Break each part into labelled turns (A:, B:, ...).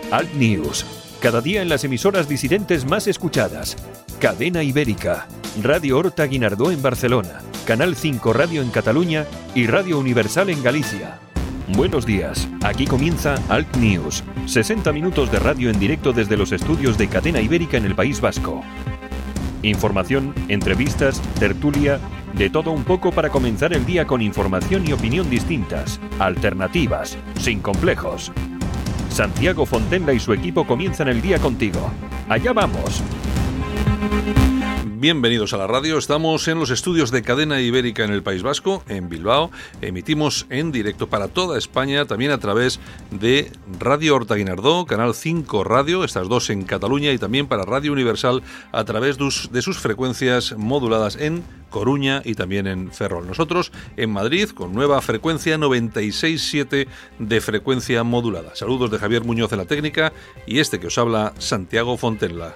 A: Alt News. Cada día en las emisoras disidentes más escuchadas. Cadena Ibérica, Radio Horta Guinardó en Barcelona, Canal 5 Radio en Cataluña y Radio Universal en Galicia. Buenos días, aquí comienza Alt News, 60 minutos de radio en directo desde los estudios de Cadena Ibérica en el País Vasco. Información, entrevistas, tertulia, de todo un poco para comenzar el día con información y opinión distintas, alternativas, sin complejos. Santiago Fontenla y su equipo comienzan el día contigo. ¡Allá vamos!
B: Bienvenidos a la radio, estamos en los estudios de Cadena Ibérica en el País Vasco, en Bilbao. Emitimos en directo para toda España, también a través de Radio Horta Guinardó, Canal 5 Radio, estas dos en Cataluña, y también para Radio Universal a través de sus frecuencias moduladas en Coruña y también en Ferrol. Nosotros en Madrid con nueva frecuencia 96.7 de frecuencia modulada. Saludos de Javier Muñoz en la técnica y este que os habla, Santiago Fontenla.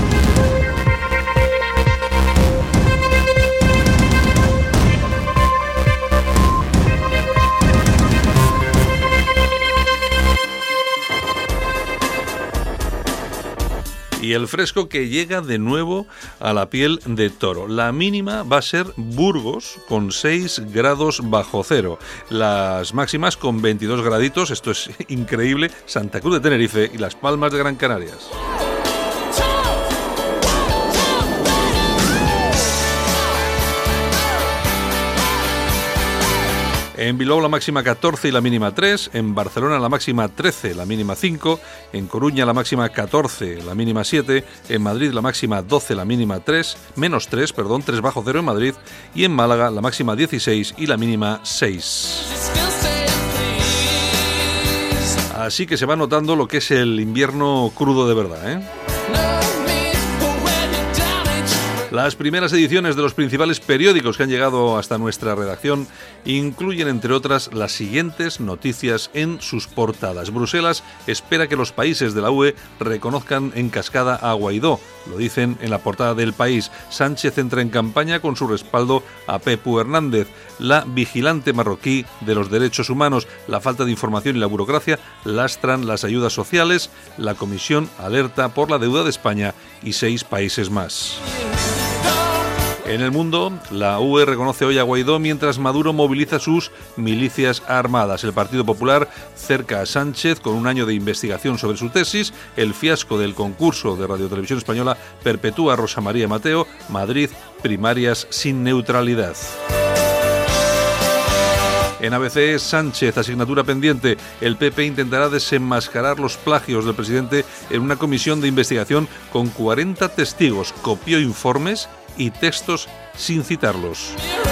B: Y el fresco que llega de nuevo a la piel de toro. La mínima va a ser Burgos con 6 grados bajo cero. Las máximas con 22 graditos, esto es increíble, Santa Cruz de Tenerife y Las Palmas de Gran Canarias. En Bilbao la máxima 14 y la mínima 3, en Barcelona la máxima 13, la mínima 5, en Coruña la máxima 14, la mínima 7, en Madrid la máxima 12, la mínima 3 bajo cero en Madrid, y en Málaga la máxima 16 y la mínima 6. Así que se va notando lo que es el invierno crudo de verdad, ¿eh? Las primeras ediciones de los principales periódicos que han llegado hasta nuestra redacción incluyen, entre otras, las siguientes noticias en sus portadas. Bruselas espera que los países de la UE reconozcan en cascada a Guaidó, lo dicen en la portada del País. Sánchez entra en campaña con su respaldo a Pepu Hernández. La vigilante marroquí de los derechos humanos, la falta de información y la burocracia lastran las ayudas sociales. La Comisión alerta por la deuda de España y 6 países más. En el mundo, la UE reconoce hoy a Guaidó mientras Maduro moviliza sus milicias armadas. El Partido Popular cerca a Sánchez con un año de investigación sobre su tesis. El fiasco del concurso de Radio Televisión Española perpetúa a Rosa María Mateo. Madrid, primarias sin neutralidad. En ABC, Sánchez, asignatura pendiente. El PP intentará desenmascarar los plagios del presidente en una comisión de investigación con 40 testigos. Copió informes y textos sin citarlos.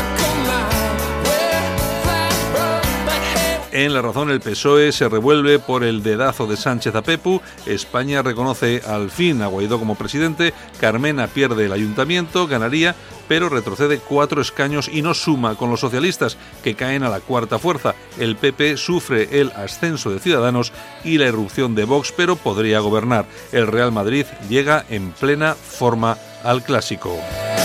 B: En La Razón, el PSOE se revuelve por el dedazo de Sánchez a Pepu. España reconoce al fin a Guaidó como presidente. Carmena pierde el ayuntamiento, ganaría, pero retrocede 4 escaños y no suma con los socialistas, que caen a la cuarta fuerza. El PP sufre el ascenso de Ciudadanos y la irrupción de Vox, pero podría gobernar. El Real Madrid llega en plena forma al Clásico.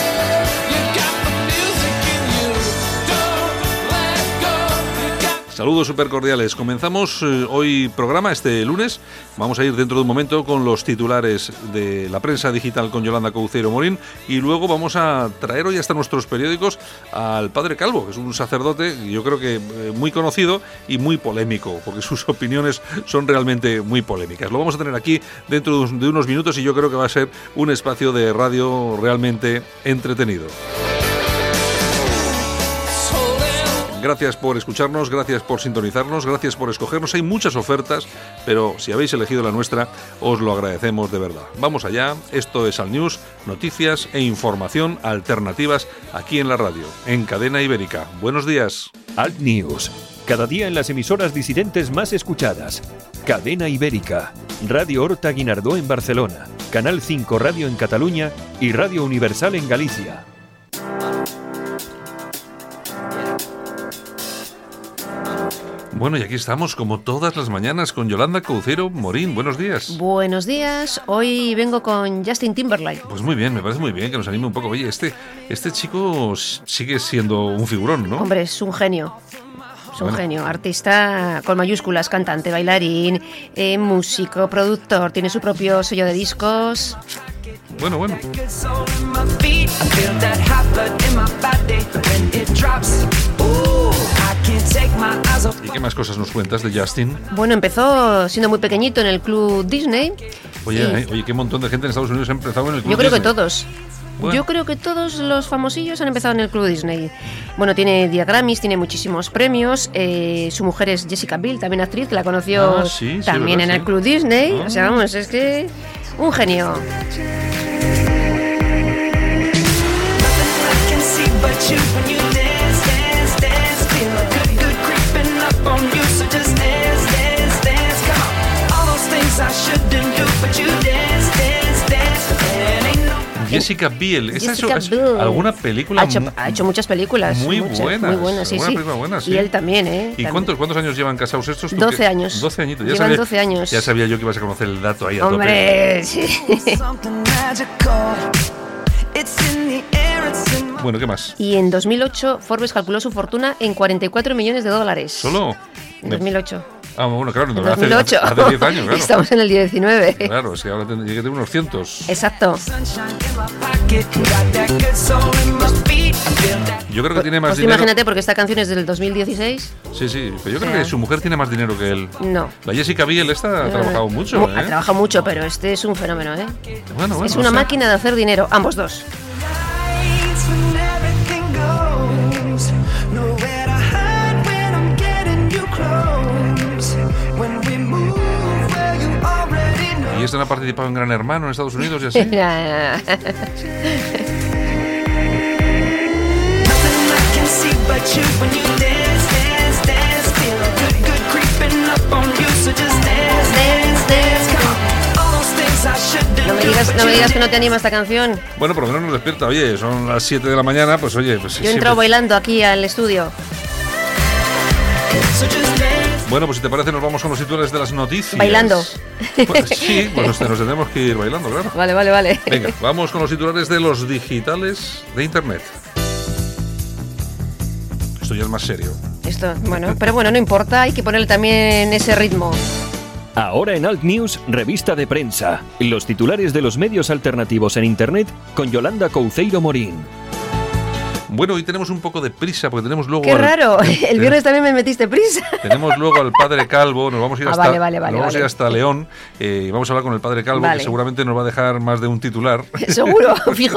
B: Saludos supercordiales. Comenzamos hoy programa, este lunes. Vamos a ir dentro de un momento con los titulares de la prensa digital con Yolanda Couceiro Morín, y luego vamos a traer hoy hasta nuestros periódicos al Padre Calvo, que es un sacerdote, yo creo que muy conocido y muy polémico, porque sus opiniones son realmente muy polémicas. Lo vamos a tener aquí dentro de unos minutos y yo creo que va a ser un espacio de radio realmente entretenido. Gracias por escucharnos, gracias por sintonizarnos, gracias por escogernos. Hay muchas ofertas, pero si habéis elegido la nuestra, os lo agradecemos de verdad. Vamos allá, esto es Alt News, noticias e información alternativas aquí en la radio, en Cadena Ibérica. Buenos días.
A: Alt News, cada día en las emisoras disidentes más escuchadas. Cadena Ibérica, Radio Horta Guinardó en Barcelona, Canal 5 Radio en Cataluña y Radio Universal en Galicia.
B: Bueno, y aquí estamos como todas las mañanas con Yolanda Couceiro Morín. Buenos días.
C: Buenos días. Hoy vengo con Justin Timberlake.
B: Pues muy bien, me parece muy bien que nos anime un poco. Oye, este chico sigue siendo un figurón, ¿no?
C: Hombre, es un genio. Es un genio, artista con mayúsculas, cantante, bailarín, músico, productor, tiene su propio sello de discos.
B: Bueno. ¿Y qué más cosas nos cuentas de Justin?
C: Bueno, empezó siendo muy pequeñito en el club Disney.
B: Oye, qué montón de gente en Estados Unidos ha empezado en el club
C: Yo creo
B: Disney.
C: que todos. Bueno. Yo creo que todos los famosillos han empezado en el club Disney. Bueno, tiene 10 Grammys, tiene muchísimos premios. Su mujer es Jessica Biel, también actriz, que la conoció también en el club Disney. O sea, vamos, es que un genio.
B: Jessica Biel, ¿alguna película?
C: Ha hecho muchas películas.
B: Muy buenas,
C: sí.
B: Buenas,
C: sí. Y él también, ¿eh?
B: ¿Y cuántos años llevan casados estos?
C: 12 años.
B: 12 añitos.
C: Llevan 12 años.
B: Ya sabía yo que ibas a conocer el dato ahí a
C: ¡Hombre!
B: tope.
C: Sí.
B: Bueno, ¿qué más?
C: Y en 2008 Forbes calculó su fortuna en $44 millones.
B: ¿Solo?
C: En 2008.
B: Ah, bueno, claro,
C: en 2008.
B: Hace 10 años, claro.
C: Estamos en el 19.
B: Claro, es que ahora llegué a tener unos cientos.
C: Exacto.
B: Yo creo que tiene más
C: pues
B: dinero.
C: Imagínate, porque esta canción es del 2016.
B: Sí, pero yo creo que su mujer tiene más dinero que él.
C: No.
B: La Jessica Biel ha trabajado mucho,
C: Ha trabajado mucho, pero este es un fenómeno, ¿eh?
B: Bueno,
C: es una máquina de hacer dinero, ambos dos.
B: ¿Y esta no ha participado en Gran Hermano en Estados Unidos y así?
C: No me digas que no te anima esta canción.
B: Bueno, por lo menos nos despierta. Oye, son las 7 de la mañana, pues oye... Pues,
C: yo he entrado bailando aquí al estudio.
B: Bueno, pues si te parece nos vamos con los titulares de las noticias.
C: ¿Bailando?
B: Pues, sí, pues nos tendremos que ir bailando, claro.
C: Vale.
B: Venga, vamos con los titulares de los digitales de Internet. Esto ya es más serio.
C: Pero bueno, no importa, hay que ponerle también ese ritmo.
A: Ahora en Alt News, revista de prensa. Los titulares de los medios alternativos en Internet con Yolanda Couceiro Morín.
B: Bueno, hoy tenemos un poco de prisa porque tenemos luego...
C: ¡Qué raro! El viernes también me metiste prisa.
B: Tenemos luego al Padre Calvo, nos vamos a ir
C: hasta,
B: hasta León y vamos a hablar con el Padre Calvo, que seguramente nos va a dejar más de un titular.
C: Seguro, fijo.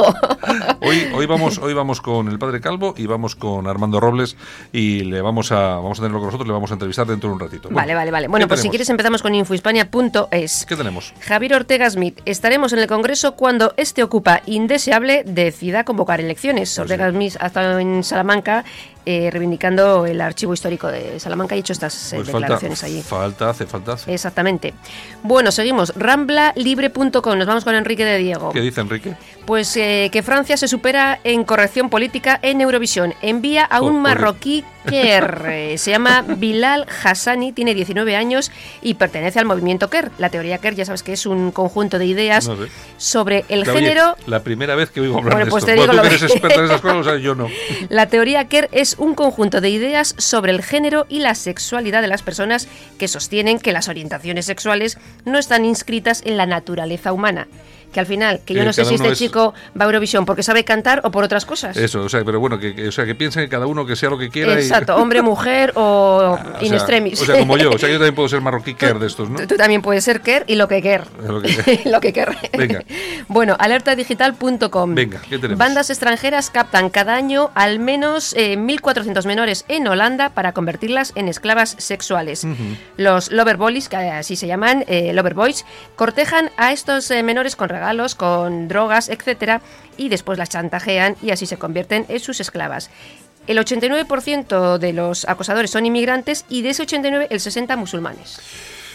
B: Hoy vamos con el Padre Calvo y vamos con Armando Robles y vamos a tenerlo con nosotros, le vamos a entrevistar dentro de un ratito.
C: Vale. Bueno, pues si quieres empezamos con infohispania.es.
B: ¿Qué tenemos?
C: Javier Ortega Smith, estaremos en el Congreso cuando este ocupa indeseable decida convocar elecciones. Ortega Smith ha estado en Salamanca reivindicando el archivo histórico de Salamanca y ha hecho estas declaraciones allí.
B: Hace falta.
C: Exactamente. Bueno, seguimos. Ramblalibre.com. Nos vamos con Enrique de Diego.
B: ¿Qué dice Enrique?
C: Pues que Francia se supera en corrección política en Eurovisión. Envía a un marroquí Quer. Se llama Bilal Hassani, tiene 19 años y pertenece al movimiento Quer. La teoría Quer, ya sabes que es un conjunto de ideas sobre el género...
B: La primera vez que oigo hablar de
C: pues
B: esto. Tú que eres experta en esas cosas, o sea, yo no.
C: La teoría Quer es un conjunto de ideas sobre el género y la sexualidad de las personas que sostienen que las orientaciones sexuales no están inscritas en la naturaleza humana. Que al final, que yo no sé si este chico va a Eurovisión porque sabe cantar o por otras cosas.
B: Eso, o sea, pero bueno, que piensen que cada uno que sea lo que quiera.
C: Exacto, hombre, mujer o in extremis.
B: O sea, como yo, yo también puedo ser marroquí Quer de estos, ¿no?
C: Tú también puedes ser Quer y lo que Quer. Lo que Quer.
B: Venga.
C: Bueno, alertadigital.com.
B: Venga, ¿qué tenemos?
C: Bandas extranjeras captan cada año al menos 1.400 menores en Holanda para convertirlas en esclavas sexuales. Uh-huh. Los lover boys, que así se llaman, lover boys, cortejan a estos menores con regalos, con drogas, etcétera, y después las chantajean y así se convierten en sus esclavas. El 89% de los acosadores son inmigrantes y de ese 89 el 60 musulmanes.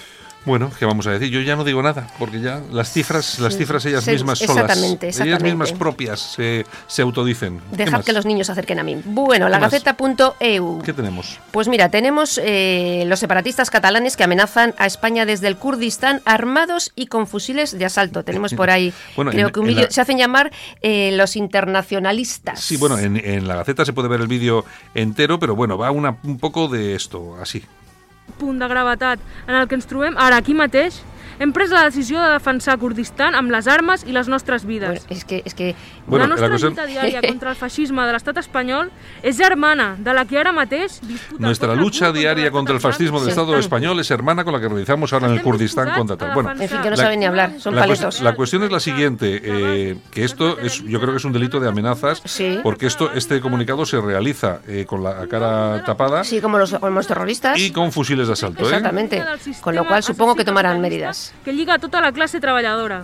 B: Bueno, ¿qué vamos a decir? Yo ya no digo nada, porque ya las cifras ellas mismas solas,
C: exactamente.
B: ellas mismas propias se autodicen.
C: Dejad que los niños se acerquen a mí. Bueno, lagaceta.eu.
B: ¿Qué tenemos?
C: Pues mira, tenemos los separatistas catalanes que amenazan a España desde el Kurdistán armados y con fusiles de asalto. Tenemos por ahí, bueno, creo que un vídeo, se hacen llamar los internacionalistas.
B: Sí, bueno, en la Gaceta se puede ver el vídeo entero, pero bueno, va un poco de esto, así.
D: Punt de gravetat en el que ens trobem ara aquí mateix, hem pres la decisió de defensar Kurdistan amb les armes i les nostres vides.
C: Bueno, és que
B: bueno,
D: la nostra lluita diària contra el feixisme de l'estat espanyol és germana de la que ara mateix disputa...
B: Nuestra lucha diaria contra el fascismo del Estado español es hermana con la que realizamos ahora en el Kurdistán contra tal. Bueno,
C: en fin, que no saben ni hablar, son paletos.
B: La cuestión es la siguiente, que esto es, yo creo que es un delito de amenazas, sí, porque este comunicado se realiza con la cara tapada.
C: Sí, como los terroristas.
B: Y con fusiles de asalto.
C: Exactamente, con lo cual supongo que tomarán medidas.
D: Que lliga tota la classe treballadora.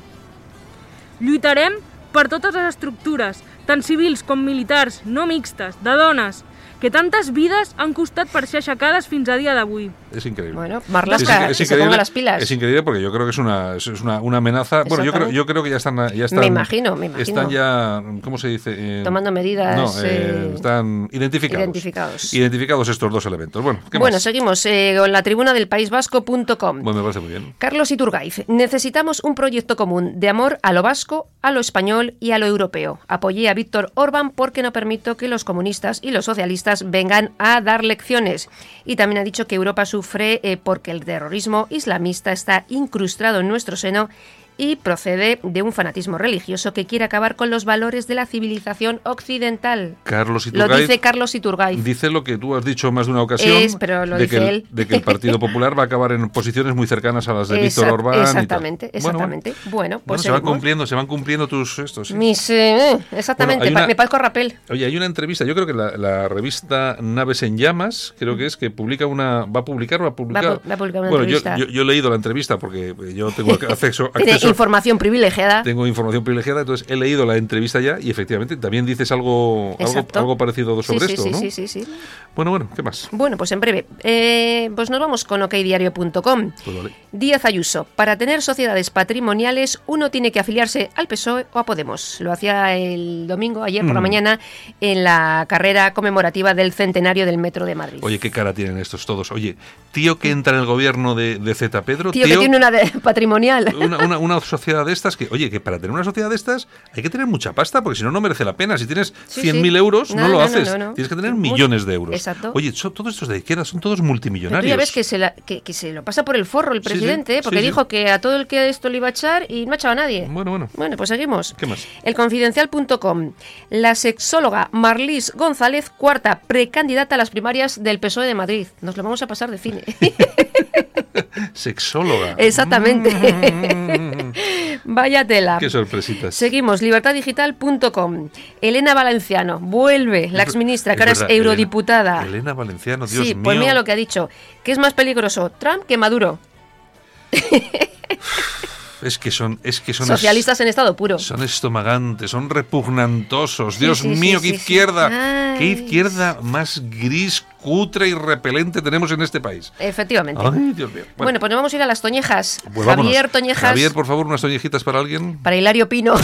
D: Lluitarem per totes les estructures, tant civils com militars, no mixtes, de dones, que tantas vidas han costat per ser aixecades fins a dia d'avui.
B: Es increíble.
C: Bueno, Marlaska, que se ponga las pilas.
B: Es increíble porque yo creo que es una amenaza. Bueno, yo creo que ya están.
C: Me imagino.
B: Están ya, ¿cómo se dice?
C: Tomando medidas.
B: No, están identificados. Identificados estos dos elementos. Bueno, ¿qué más?
C: Seguimos con la tribuna del paisvasco.com.
B: Bueno, me parece muy bien.
C: Carlos Iturgaiz, necesitamos un proyecto común de amor a lo vasco, a lo español y a lo europeo. Apoyé a Víctor Orbán porque no permito que los comunistas y los socialistas vengan a dar lecciones. Y también ha dicho que Europa sufre porque el terrorismo islamista está incrustado en nuestro seno y procede de un fanatismo religioso que quiere acabar con los valores de la civilización occidental.
B: Carlos Iturgaiz,
C: lo dice Carlos Iturgaiz.
B: Dice lo que tú has dicho más de una ocasión,
C: pero lo dice él.
B: De que el Partido Popular va a acabar en posiciones muy cercanas a las de Víctor Orbán.
C: Exactamente. Bueno, pues
B: se van cumpliendo tus estos. ¿Sí?
C: Exactamente, me parezco a Rapel.
B: Oye, hay una entrevista, yo creo que la revista Naves en Llamas, creo que es, que va a publicar una
C: entrevista.
B: Yo he leído la entrevista porque yo tengo acceso
C: información privilegiada.
B: Tengo información privilegiada, entonces he leído la entrevista ya y efectivamente también dices algo parecido sobre esto, ¿no?
C: Sí.
B: Bueno, ¿qué más?
C: Bueno, pues en breve. Pues nos vamos con okdiario.com.
B: Pues vale.
C: Díaz Ayuso. Para tener sociedades patrimoniales, uno tiene que afiliarse al PSOE o a Podemos. Lo hacía el domingo, ayer por la mañana, en la carrera conmemorativa del centenario del Metro de Madrid.
B: Oye, qué cara tienen estos todos. Oye, tío que entra en el gobierno de Z. Pedro.
C: Tío que tiene una patrimonial.
B: Una sociedad de estas que para tener una sociedad de estas hay que tener mucha pasta, porque si no, no merece la pena. Si tienes 100.000 euros, no lo haces. Tienes que tener millones de euros.
C: Exacto.
B: Oye, todos estos de izquierda son todos multimillonarios.
C: Tú ya ves que se lo pasa por el forro el presidente, porque dijo que a todo el que esto lo iba a echar y no ha echado a nadie. Bueno, pues seguimos.
B: ¿Qué más?
C: Elconfidencial.com. La sexóloga Marlis González, cuarta precandidata a las primarias del PSOE de Madrid. Nos lo vamos a pasar de cine.
B: Sexóloga.
C: Exactamente. Vaya tela.
B: Qué sorpresitas.
C: Seguimos, libertadigital.com. Elena Valenciano vuelve, la exministra, que ahora es eurodiputada.
B: Elena Valenciano, Dios mío.
C: Sí, pues mira lo que ha dicho. ¿Qué es más peligroso, Trump que Maduro?
B: Es que son
C: socialistas en estado puro.
B: Son estomagantes, son repugnantosos. Dios mío, qué izquierda. Qué izquierda más gris, cutre y repelente tenemos en este país.
C: Efectivamente.
B: Ay, Dios mío.
C: Bueno, pues nos vamos a ir a las toñejas.
B: Pues
C: Javier Toñejas.
B: Javier, por favor, unas toñejitas para alguien.
C: Para Hilario Pino.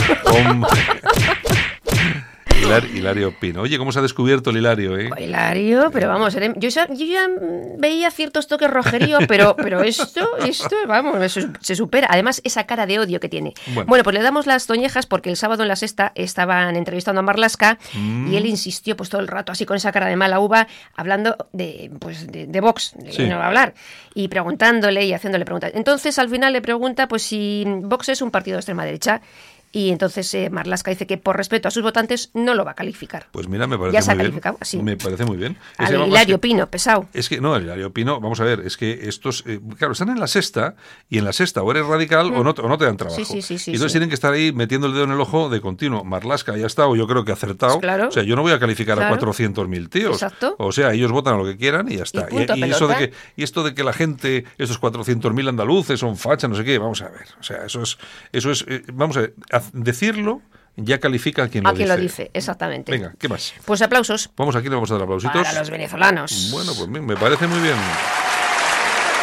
B: Hilario Pino. Oye, ¿cómo se ha descubierto el Hilario,
C: Hilario, pero vamos, yo ya veía ciertos toques rojerío, pero esto, vamos, se supera. Además, esa cara de odio que tiene. Bueno, pues le damos las toñejas porque el sábado en La Sexta estaban entrevistando a Marlaska y él insistió pues todo el rato así con esa cara de mala uva, hablando de Vox, que no va a hablar, y preguntándole y haciéndole preguntas. Entonces, al final le pregunta pues si Vox es un partido de extrema derecha. Y entonces Marlaska dice que por respeto a sus votantes no lo va a calificar.
B: Pues mira, me parece
C: ya se ha
B: muy
C: calificado,
B: bien.
C: Sí.
B: Me parece muy bien.
C: Al Hilario Pino, pesado.
B: Es que no, el Hilario Pino, vamos a ver, es que estos, claro, están en La Sexta y en La Sexta o eres radical o no te dan trabajo.
C: Sí,
B: y entonces tienen que estar ahí metiendo el dedo en el ojo de continuo. Marlaska ya ha estado, yo creo que ha acertado.
C: Pues claro.
B: O sea, yo no voy a calificar a 400.000 tíos.
C: Exacto.
B: O sea, ellos votan a lo que quieran y ya está. Y esto de que la gente, estos 400.000 andaluces son fachas, no sé qué, vamos a ver. O sea, eso es vamos a ver, decirlo ya califica a quien lo dice.
C: Exactamente.
B: Venga, ¿qué más?
C: Pues aplausos.
B: Aquí le vamos a dar aplausitos.
C: Para los venezolanos.
B: Bueno, pues me parece muy bien.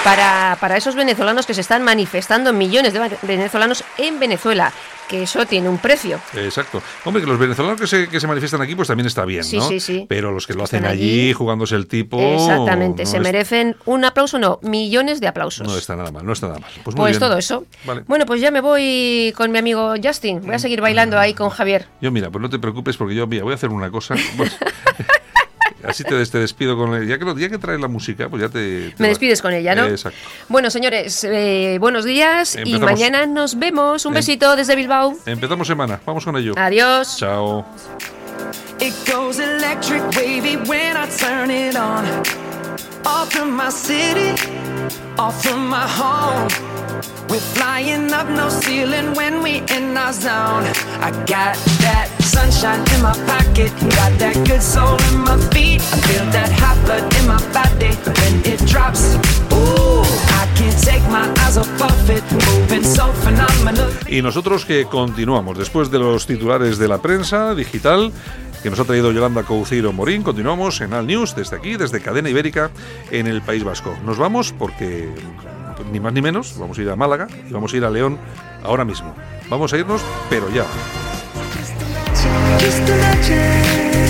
C: para esos venezolanos que se están manifestando, millones de venezolanos en Venezuela, que eso tiene un precio.
B: Exacto. Hombre, que los venezolanos que se manifiestan aquí, pues también está bien,
C: Sí,
B: ¿no?
C: sí, sí.
B: Pero los que lo hacen
C: Están
B: allí, jugándose el tipo...
C: Exactamente,
B: no
C: se merecen un aplauso, no, millones de aplausos.
B: No está nada mal, no está nada mal. Pues, muy
C: Pues
B: bien.
C: todo eso.
B: Vale.
C: Bueno, pues ya me voy con mi amigo Justin. Voy a seguir bailando ahí con Javier.
B: Yo, mira, pues no te preocupes porque yo, mira, voy a hacer una cosa. Pues, así te despido con él. Ya que traes la música, pues ya te
C: Me despides con ella, ¿no?
B: Exacto.
C: Bueno, señores, buenos días y
B: Empezamos.
C: mañana nos vemos. Un besito desde Bilbao.
B: Empezamos semana, vamos con ello.
C: Adiós.
B: Chao.
E: It goes electric wavy when I turn it on. Off from my city, off from my home. We're flying up no ceiling when we in our zone. I got that sunshine in my pocket, got that good soul in my feet. I feel that hot blood in my body when it drops. Ooh, I can't take my eyes off it, moving so phenomenal.
B: Y nosotros que continuamos, después de los titulares de la prensa digital que nos ha traído Yolanda Couceiro Morín, continuamos en Al News, desde aquí, desde Cadena Ibérica, en el País Vasco. Nos vamos porque, ni más ni menos, vamos a ir a Málaga y vamos a ir a León ahora mismo. Vamos a irnos, pero ya.
E: Just imagine.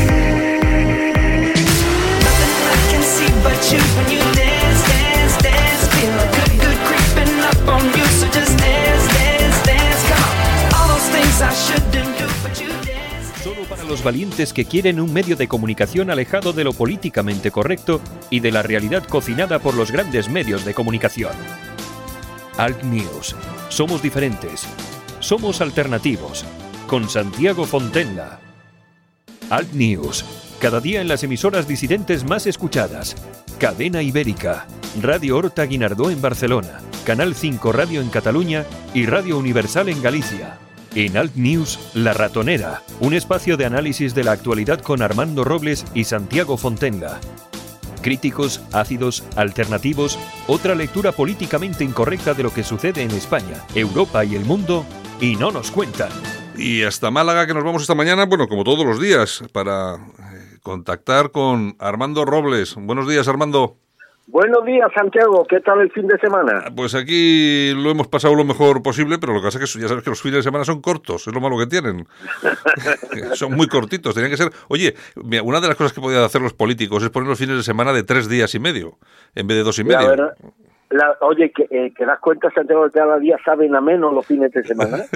E: Nothing I can see but you when you dance, dance, dance. Feel a good, good creeping up on you. So just dance, dance, dance. Come on. All those things I shouldn't do, but you dance.
A: Solo para los valientes que quieren un medio de comunicación alejado de lo políticamente correcto y de la realidad cocinada por los grandes medios de comunicación. Alt News. Somos diferentes. Somos alternativos. Con Santiago Fontenla. Alt News. Cada día en las emisoras disidentes más escuchadas. Cadena Ibérica. Radio Horta Guinardó en Barcelona. Canal 5 Radio en Cataluña y Radio Universal en Galicia. En Alt News, La Ratonera, un espacio de análisis de la actualidad con Armando Robles y Santiago Fontenla. Críticos, ácidos, alternativos, otra lectura políticamente incorrecta de lo que sucede en España, Europa y el mundo, y no nos cuentan.
B: Y hasta Málaga, que nos vamos esta mañana, bueno, como todos los días, para contactar con Armando Robles. Buenos días, Armando.
F: Buenos días, Santiago. ¿Qué tal el fin de semana?
B: Pues aquí lo hemos pasado lo mejor posible, pero lo que pasa es que ya sabes que los fines de semana son cortos, es lo malo que tienen. Son muy cortitos, tenían que ser... Oye, mira, una de las cosas que podían hacer los políticos es poner los fines de semana de 3 días y medio, en vez de 2 y medio.
F: La verdad, oye, que das cuenta, Santiago, que cada día saben a menos los fines de semana.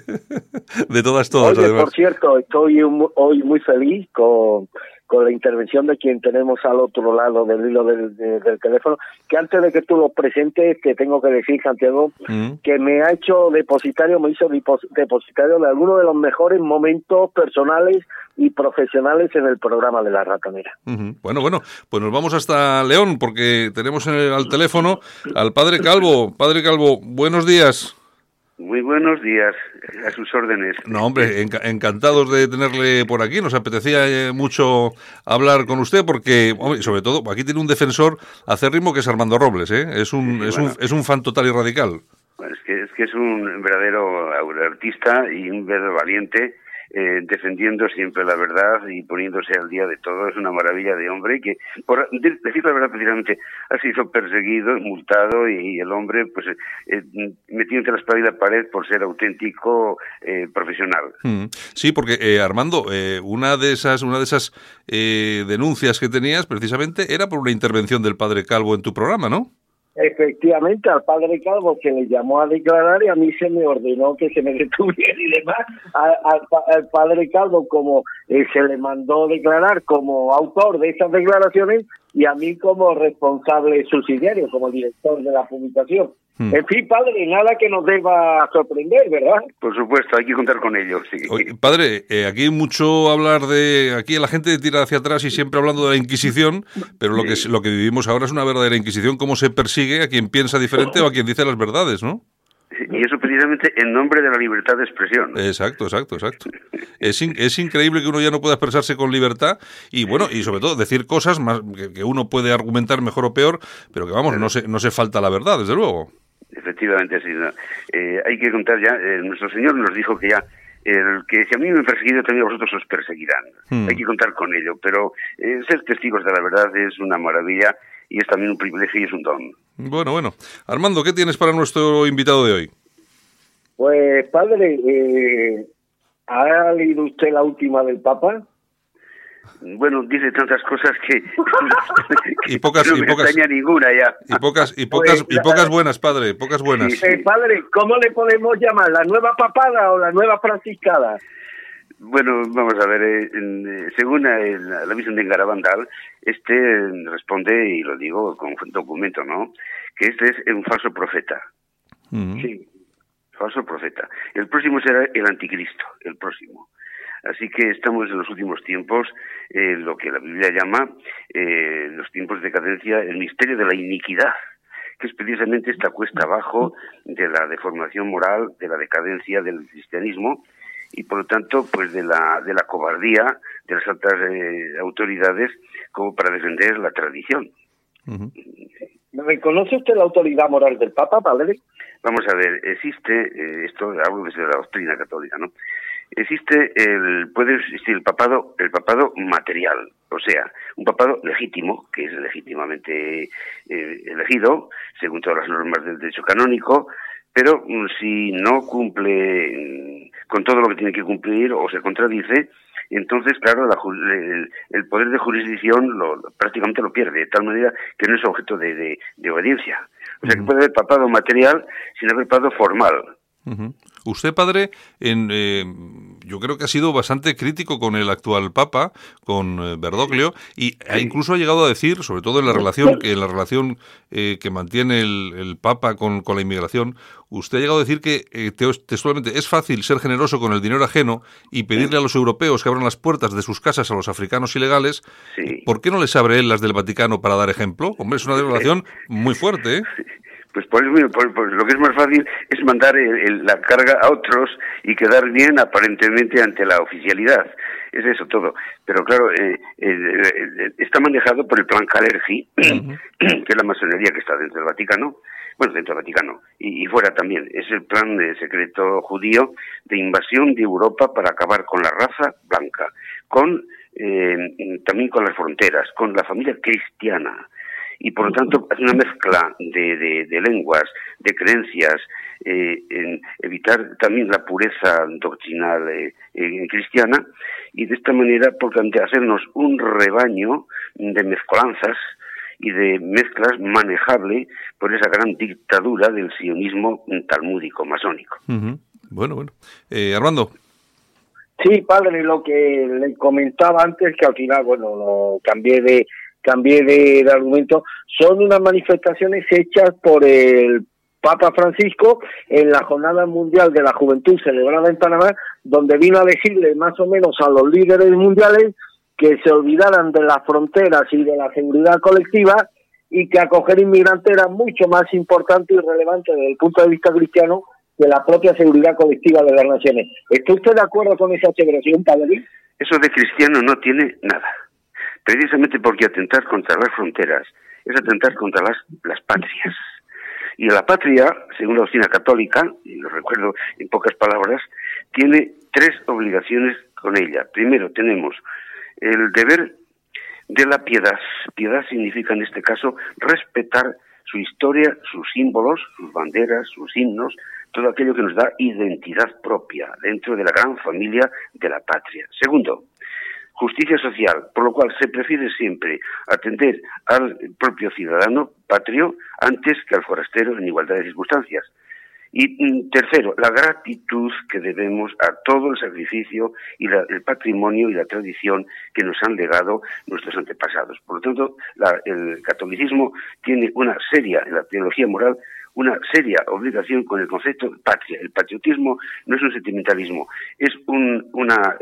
B: De todas,
F: Oye,
B: además.
F: por cierto, estoy hoy muy feliz con la intervención de quien tenemos al otro lado del hilo del teléfono, que antes de que tú lo presentes, te tengo que decir, Santiago, que me ha hecho depositario de algunos de los mejores momentos personales y profesionales en el programa de La Ratonera.
B: Bueno, pues nos vamos hasta León, porque tenemos al teléfono al Padre Calvo. Padre Calvo, buenos días.
G: Muy buenos días, a sus órdenes.
B: No, hombre, encantados de tenerle por aquí. Nos apetecía mucho hablar con usted porque, hombre, sobre todo, aquí tiene un defensor acérrimo que es Armando Robles, ¿eh? Es un fan total y radical.
G: Bueno, es que es un verdadero artista y un verdadero valiente, defendiendo siempre la verdad y poniéndose al día de todo. Es una maravilla de hombre que, por decir la verdad, precisamente ha sido perseguido, multado y el hombre pues metido entre la espada y la pared por ser auténtico profesional.
B: Sí, porque Armando, una de esas denuncias que tenías precisamente era por una intervención del Padre Calvo en tu programa, ¿no?
F: Efectivamente, al Padre Calvo, que le llamó a declarar y a mí se me ordenó que se me detuviera y demás. Al Padre Calvo, como se le mandó declarar como autor de esas declaraciones y a mí como responsable subsidiario, como director de la publicación. En fin, padre, nada que nos deba sorprender, ¿verdad?
G: Por supuesto, hay que contar con ello, sí.
B: Oye, padre, aquí hay mucho hablar de... Aquí la gente tira hacia atrás y siempre hablando de la Inquisición, pero lo que vivimos ahora es una verdadera Inquisición, cómo se persigue a quien piensa diferente o a quien dice las verdades, ¿no?
G: Y eso precisamente en nombre de la libertad de expresión.
B: Exacto. Es increíble que uno ya no pueda expresarse con libertad y bueno, y sobre todo decir cosas más que uno puede argumentar mejor o peor, pero que vamos, no se falta la verdad, desde luego.
G: Efectivamente, sí. ¿No? Hay que contar ya, nuestro Señor nos dijo que ya, que si a mí me han perseguido, también a vosotros os perseguirán. Hay que contar con ello, pero ser testigos de la verdad es una maravilla y es también un privilegio y es un don.
B: Bueno. Armando, ¿qué tienes para nuestro invitado de hoy?
F: Pues, padre, ¿ha leído usted la última del Papa?
G: Bueno, dice tantas cosas que
B: y pocas
G: no me extraña ninguna ya.
B: Y pocas buenas, padre, pocas buenas.
F: Padre, ¿cómo le podemos llamar? ¿La nueva papada o la nueva franciscana?
G: Bueno, vamos a ver, según la visión de Garabandal, responde, y lo digo con documento, ¿no?, que este es un falso profeta. Sí, falso profeta. El próximo será el anticristo, el próximo. Así que estamos en los últimos tiempos, lo que la Biblia llama los tiempos de decadencia, el misterio de la iniquidad, que es precisamente esta cuesta abajo de la deformación moral, de la decadencia del cristianismo, y por lo tanto pues de la cobardía de las altas autoridades como para defender la tradición.
F: ¿Reconoce usted la autoridad moral del Papa, padre?
G: Vamos a ver, existe, esto hablo desde la doctrina católica, ¿no? Puede existir el papado material, o sea, un papado legítimo, que es legítimamente elegido, según todas las normas del derecho canónico, pero si no cumple con todo lo que tiene que cumplir o se contradice, entonces, claro, el poder de jurisdicción prácticamente lo pierde, de tal manera que no es objeto de obediencia. O sea, que puede haber papado material sin haber papado formal.
B: Usted, padre, yo creo que ha sido bastante crítico con el actual Papa, con Bergoglio, y incluso ha llegado a decir, sobre todo en la relación que mantiene el Papa con la inmigración, usted ha llegado a decir que textualmente es fácil ser generoso con el dinero ajeno y pedirle a los europeos que abran las puertas de sus casas a los africanos ilegales.
G: Sí.
B: ¿Por qué no les abre él las del Vaticano para dar ejemplo? Hombre, es una declaración muy fuerte, ¿eh?
G: Pues por lo que es más fácil es mandar la carga a otros y quedar bien aparentemente ante la oficialidad. Es eso todo. Pero claro, está manejado por el plan Kalergi, que es la masonería que está dentro del Vaticano. Bueno, dentro del Vaticano y fuera también. Es el plan secreto judío de invasión de Europa para acabar con la raza blanca, también con las fronteras, con la familia cristiana. Y por lo tanto es una mezcla de lenguas, de creencias, en evitar también la pureza doctrinal cristiana, y de esta manera por hacernos un rebaño de mezcolanzas y de mezclas manejable por esa gran dictadura del sionismo talmúdico, masónico.
B: Bueno. Armando.
F: Sí, padre, lo que le comentaba antes, que al final, lo cambié de argumento, son unas manifestaciones hechas por el Papa Francisco en la Jornada Mundial de la Juventud celebrada en Panamá, donde vino a decirle más o menos a los líderes mundiales que se olvidaran de las fronteras y de la seguridad colectiva, y que acoger inmigrantes era mucho más importante y relevante desde el punto de vista cristiano que la propia seguridad colectiva de las naciones. ¿Está usted de acuerdo con esa aseveración, padre?
G: Eso de cristiano no tiene nada. Precisamente porque atentar contra las fronteras es atentar contra las patrias. Y la patria, según la doctrina católica, y lo recuerdo en pocas palabras, tiene 3 obligaciones con ella. Primero, tenemos el deber de la piedad. Piedad significa, en este caso, respetar su historia, sus símbolos, sus banderas, sus himnos, todo aquello que nos da identidad propia dentro de la gran familia de la patria. Segundo, justicia social, por lo cual se prefiere siempre atender al propio ciudadano patrio antes que al forastero en igualdad de circunstancias. Y tercero, la gratitud que debemos a todo el sacrificio y el patrimonio y la tradición que nos han legado nuestros antepasados. Por lo tanto, el catolicismo tiene una seria, en la teología moral, una seria obligación con el concepto de patria. El patriotismo no es un sentimentalismo, es una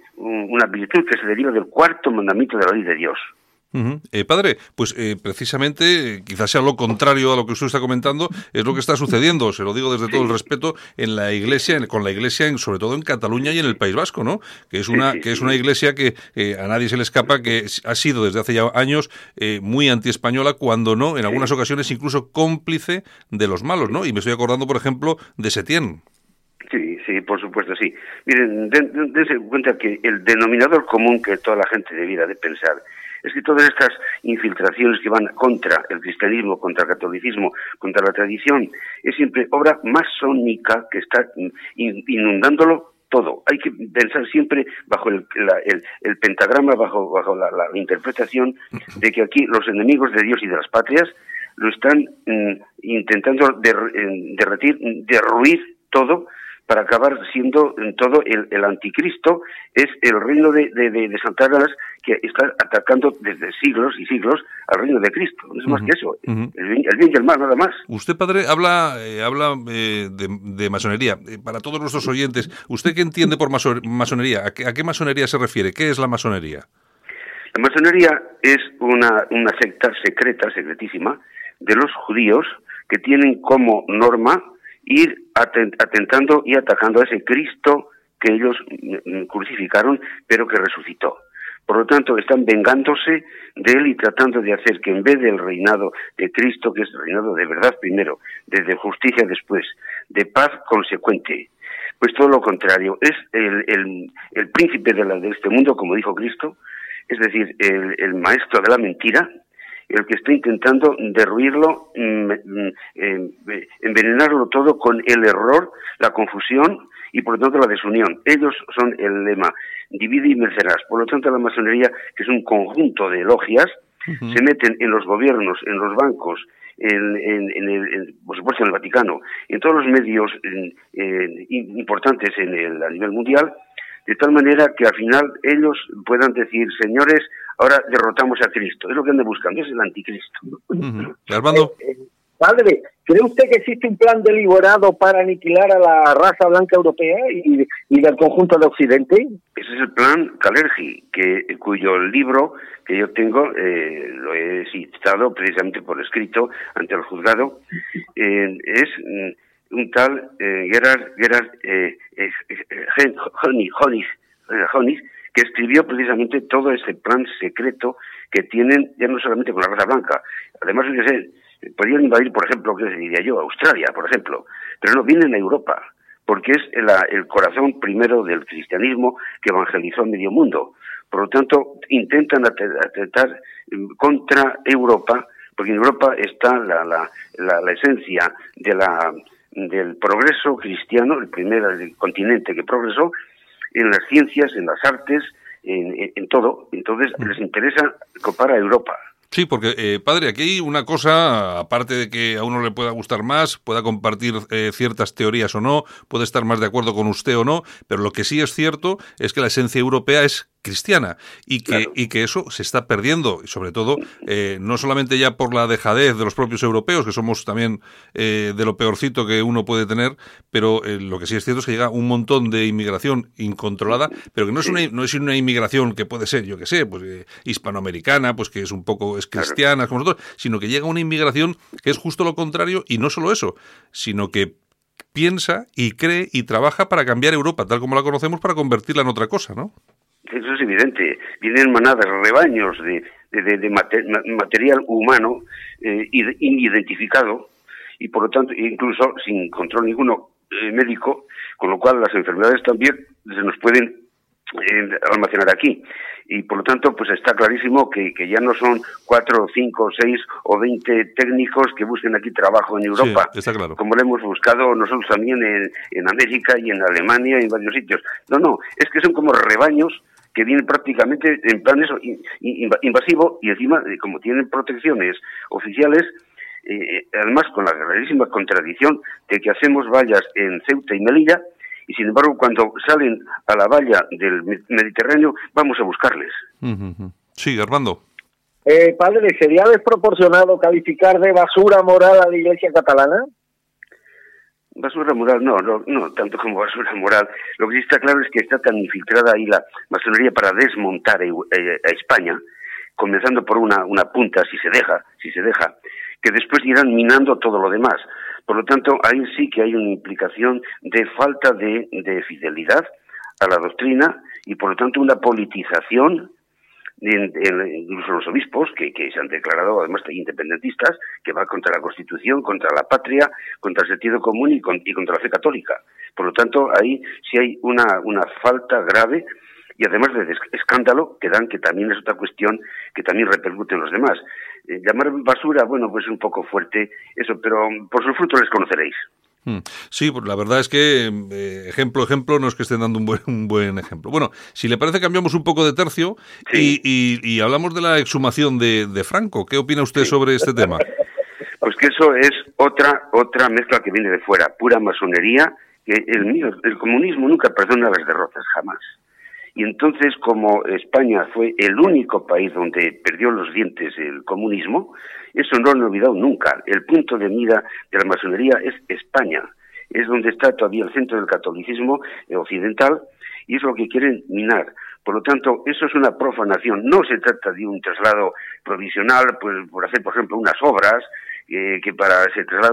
G: virtud que se deriva del 4º mandamiento de la ley de Dios.
B: Padre, pues precisamente, quizás sea lo contrario a lo que usted está comentando, es lo que está sucediendo, se lo digo desde todo el respeto, en la Iglesia, con la Iglesia, sobre todo en Cataluña y en el País Vasco, ¿no? Que es una Iglesia que a nadie se le escapa, que ha sido desde hace ya años muy antiespañola, cuando no, en algunas ocasiones incluso cómplice de los malos, ¿no? Y me estoy acordando, por ejemplo, de Setién.
G: Sí, por supuesto, sí. Miren, dense cuenta que el denominador común que toda la gente debiera de pensar es que todas estas infiltraciones que van contra el cristianismo, contra el catolicismo, contra la tradición, es siempre obra masónica que está inundándolo todo. Hay que pensar siempre bajo el pentagrama, bajo la interpretación de que aquí los enemigos de Dios y de las patrias lo están intentando derruir todo, para acabar siendo en todo el anticristo. Es el reino de Satanás que está atacando desde siglos y siglos al reino de Cristo. No es más que eso, el bien y el mal, nada más.
B: Usted, padre, habla de masonería. Para todos nuestros oyentes, ¿usted qué entiende por masonería? ¿A qué masonería se refiere? ¿Qué es la masonería?
G: La masonería es una secta secretísima, de los judíos, que tienen como norma ir atentando y atacando a ese Cristo que ellos crucificaron, pero que resucitó. Por lo tanto, están vengándose de él y tratando de hacer que en vez del reinado de Cristo, que es el reinado de verdad primero, de justicia después, de paz consecuente, pues todo lo contrario, es el príncipe de este mundo, como dijo Cristo, es decir, el maestro de la mentira, el que está intentando derruirlo, envenenarlo todo con el error, la confusión y por lo tanto la desunión. Ellos son el lema, divide y vencerás. Por lo tanto la masonería, que es un conjunto de logias, se meten en los gobiernos, en los bancos, por supuesto en el Vaticano, en todos los medios importantes a nivel mundial, de tal manera que al final ellos puedan decir, señores, ahora derrotamos a Cristo. Es lo que andan buscando, es el anticristo.
B: Armando.
F: Padre, ¿cree usted que existe un plan deliberado para aniquilar a la raza blanca europea y del conjunto de Occidente?
G: Ese es el plan Kalergi, cuyo libro que yo tengo, lo he citado precisamente por escrito ante el juzgado, es un tal Gerard Honig, que escribió precisamente todo ese plan secreto que tienen ya no solamente con la raza blanca. Además, podrían invadir, por ejemplo, ¿qué diría yo? Australia, por ejemplo, pero no, vienen a Europa, porque es el corazón primero del cristianismo que evangelizó a medio mundo. Por lo tanto, intentan atentar contra Europa, porque en Europa está la esencia del progreso cristiano, el primer continente que progresó, en las ciencias, en las artes, en todo. Entonces les interesa copar a Europa.
B: Sí, porque, padre, aquí hay una cosa, aparte de que a uno le pueda gustar más, pueda compartir ciertas teorías o no, puede estar más de acuerdo con usted o no, pero lo que sí es cierto es que la esencia europea es cristiana y que eso se está perdiendo, y sobre todo, no solamente ya por la dejadez de los propios europeos, que somos también de lo peorcito que uno puede tener, pero lo que sí es cierto es que llega un montón de inmigración incontrolada, pero que no es una inmigración que puede ser, yo que sé, pues hispanoamericana, pues que es un poco cristiana, como nosotros, sino que llega una inmigración que es justo lo contrario, y no solo eso, sino que piensa y cree y trabaja para cambiar Europa, tal como la conocemos, para convertirla en otra cosa, ¿no?
G: Eso es evidente. Vienen manadas, rebaños de material humano identificado y por lo tanto incluso sin control ninguno médico, con lo cual las enfermedades también se nos pueden almacenar aquí. Y por lo tanto, pues está clarísimo que ya no son 4, 5, 6 o 20 técnicos que busquen aquí trabajo en Europa,
B: sí, está claro,
G: como lo hemos buscado nosotros también en América y en Alemania y en varios sitios. No, es que son como rebaños que vienen prácticamente en plan eso, invasivo, y encima, como tienen protecciones oficiales, además con la gravísima contradicción de que hacemos vallas en Ceuta y Melilla, y sin embargo cuando salen a la valla del Mediterráneo vamos a buscarles.
B: Sí, Armando.
F: Padre, ¿sería desproporcionado calificar de basura moral a la Iglesia catalana?
G: Basura moral, no, tanto como basura moral. Lo que sí está claro es que está tan infiltrada ahí la masonería para desmontar a España, comenzando por una punta, si se deja, que después irán minando todo lo demás. Por lo tanto, ahí sí que hay una implicación de falta de fidelidad a la doctrina y, por lo tanto, una politización, incluso los obispos, que se han declarado, además, independentistas, que va contra la Constitución, contra la patria, contra el sentido común y contra la fe católica. Por lo tanto, ahí sí hay una falta grave y además de escándalo que dan, que también es otra cuestión que también repercute en los demás. Llamar basura, bueno, pues es un poco fuerte eso, pero por sus frutos les conoceréis.
B: Sí, pues la verdad es que ejemplo no es que estén dando un buen ejemplo. Bueno, si le parece cambiamos un poco de tercio y hablamos de la exhumación de Franco. ¿Qué opina usted sobre este tema?
G: Pues que eso es otra mezcla que viene de fuera, pura masonería, que el comunismo nunca perdona las derrotas, jamás. Y entonces, como España fue el único país donde perdió los dientes el comunismo, eso no lo han olvidado nunca. El punto de mira de la masonería es España. Es donde está todavía el centro del catolicismo occidental y es lo que quieren minar. Por lo tanto, eso es una profanación. No se trata de un traslado provisional, pues por hacer, por ejemplo, unas obras, que para se traslada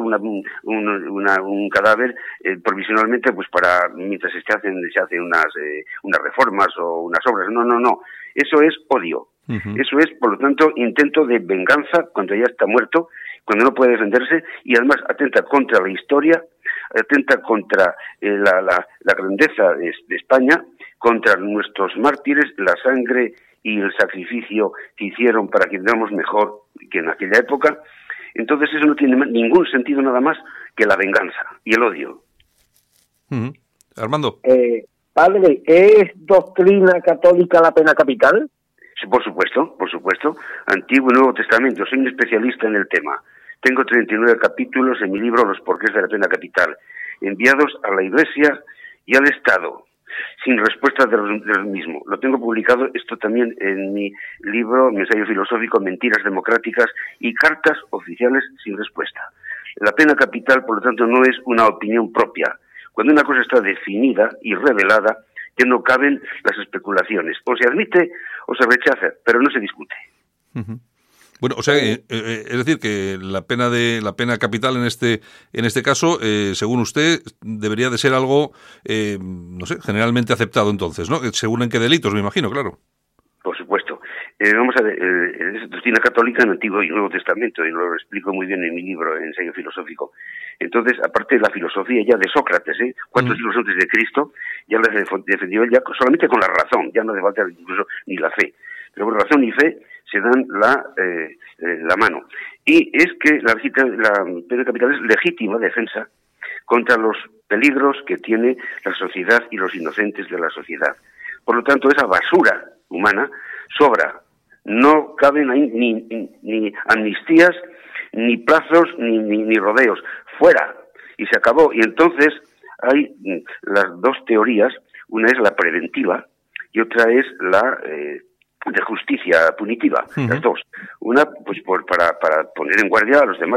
G: un cadáver provisionalmente, pues para mientras se hacen unas reformas o unas obras. No. Eso es odio. Eso es, por lo tanto, intento de venganza cuando ya está muerto, cuando no puede defenderse, y además atenta contra la historia, atenta contra la grandeza de España, contra nuestros mártires, la sangre y el sacrificio que hicieron para que vivamos mejor que en aquella época. Entonces eso no tiene ningún sentido nada más que la venganza y el odio.
B: Armando.
F: Padre, ¿es doctrina católica la pena capital?
G: Sí, por supuesto. Antiguo y Nuevo Testamento. Soy un especialista en el tema. Tengo 39 capítulos en mi libro Los porqués de la pena capital, enviados a la Iglesia y al Estado, sin respuesta de los mismos. Lo tengo publicado esto también en mi libro, mi ensayo filosófico, Mentiras democráticas y cartas oficiales sin respuesta. La pena capital, por lo tanto, no es una opinión propia. Cuando una cosa está definida y revelada, ya no caben las especulaciones. O se admite o se rechaza, pero no se discute.
B: Bueno, o sea, es decir, que la pena capital en este caso, según usted, debería de ser algo, no sé, generalmente aceptado entonces, ¿no? Según en qué delitos, me imagino, claro.
G: Por supuesto. Vamos a ver, es doctrina católica en el Antiguo y Nuevo Testamento, y lo explico muy bien en mi libro, Ensayo filosófico. Entonces, aparte de la filosofía ya de Sócrates, 4 siglos antes de Cristo, ya la defendió él ya solamente con la razón, ya no hace falta incluso ni la fe. Pero con razón y fe se dan la mano. Y es que la pena capital es legítima defensa contra los peligros que tiene la sociedad y los inocentes de la sociedad. Por lo tanto, esa basura humana sobra. No caben ahí ni amnistías, ni plazos, ni rodeos. Fuera. Y se acabó. Y entonces hay las dos teorías. Una es la preventiva y otra es la de justicia punitiva, las dos. Una, pues para poner en guardia a los demás,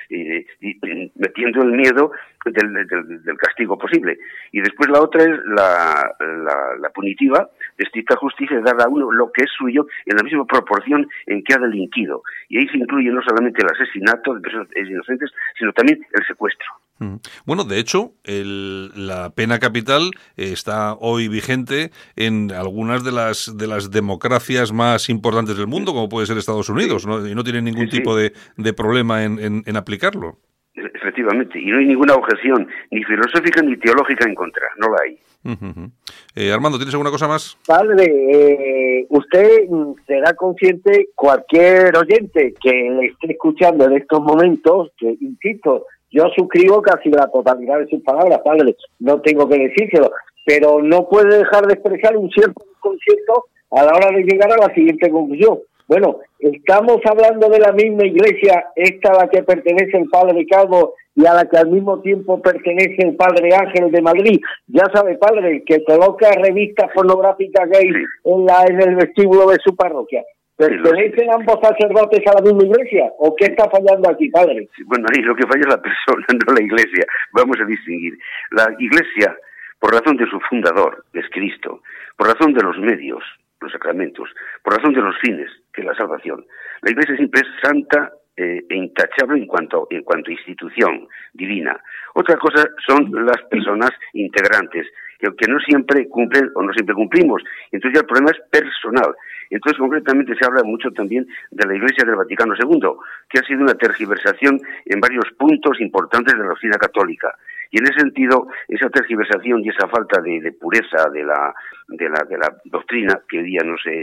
G: metiendo el miedo del castigo posible. Y después la otra es la punitiva, de estricta justicia, de dar a uno lo que es suyo en la misma proporción en que ha delinquido. Y ahí se incluye no solamente el asesinato de personas inocentes, sino también el secuestro.
B: Bueno, de hecho, la pena capital está hoy vigente en algunas de las democracias más importantes del mundo, como puede ser Estados Unidos, ¿no? Y no tiene ningún tipo de problema en aplicarlo.
G: Efectivamente, y no hay ninguna objeción, ni filosófica ni teológica en contra, no la hay.
B: Armando, ¿tienes alguna cosa más?
F: Padre, usted será consciente, cualquier oyente que le esté escuchando en estos momentos, que insisto, yo suscribo casi la totalidad de sus palabras, padre, no tengo que decírselo, pero no puede dejar de expresar un cierto desconcierto a la hora de llegar a la siguiente conclusión. Bueno, estamos hablando de la misma iglesia, esta a la que pertenece el padre Calvo y a la que al mismo tiempo pertenece el padre Ángel de Madrid. Ya sabe, padre, que coloca revistas pornográficas gay en el vestíbulo de su parroquia. ¿Pertenecen ambos sacerdotes a la misma iglesia? ¿O qué está fallando aquí, padre?
G: Bueno, ahí lo que falla es la persona, no la iglesia. Vamos a distinguir. La iglesia, por razón de su fundador, que es Cristo, por razón de los medios, los sacramentos, por razón de los fines, que es la salvación. La Iglesia siempre es santa e intachable en cuanto a institución divina. Otra cosa son las personas integrantes, que no siempre cumplen o no siempre cumplimos. Entonces ya el problema es personal. Entonces concretamente se habla mucho también de la Iglesia del Vaticano II, que ha sido una tergiversación en varios puntos importantes de la doctrina católica. Y en ese sentido, esa tergiversación y esa falta de pureza de la doctrina que hoy día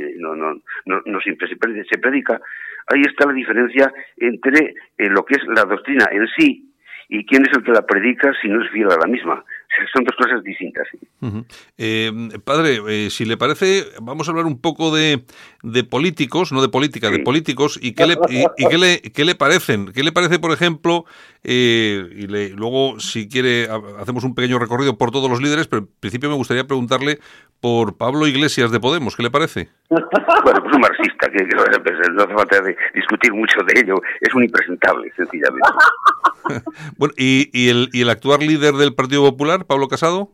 G: se predica, ahí está la diferencia entre lo que es la doctrina en sí y quién es el que la predica si no es fiel a la misma. Son dos cosas distintas.
B: Uh-huh. Padre, si le parece, vamos a hablar un poco de políticos, no de política, sí, de políticos, y qué le parecen. ¿Qué le parece, por ejemplo, luego, si quiere, hacemos un pequeño recorrido por todos los líderes, pero en principio me gustaría preguntarle por Pablo Iglesias de Podemos, ¿qué le parece?
G: Bueno, pues un marxista, que no hace falta discutir mucho de ello, es un impresentable, sencillamente.
B: Bueno, ¿y el actual líder del Partido Popular, Pablo Casado?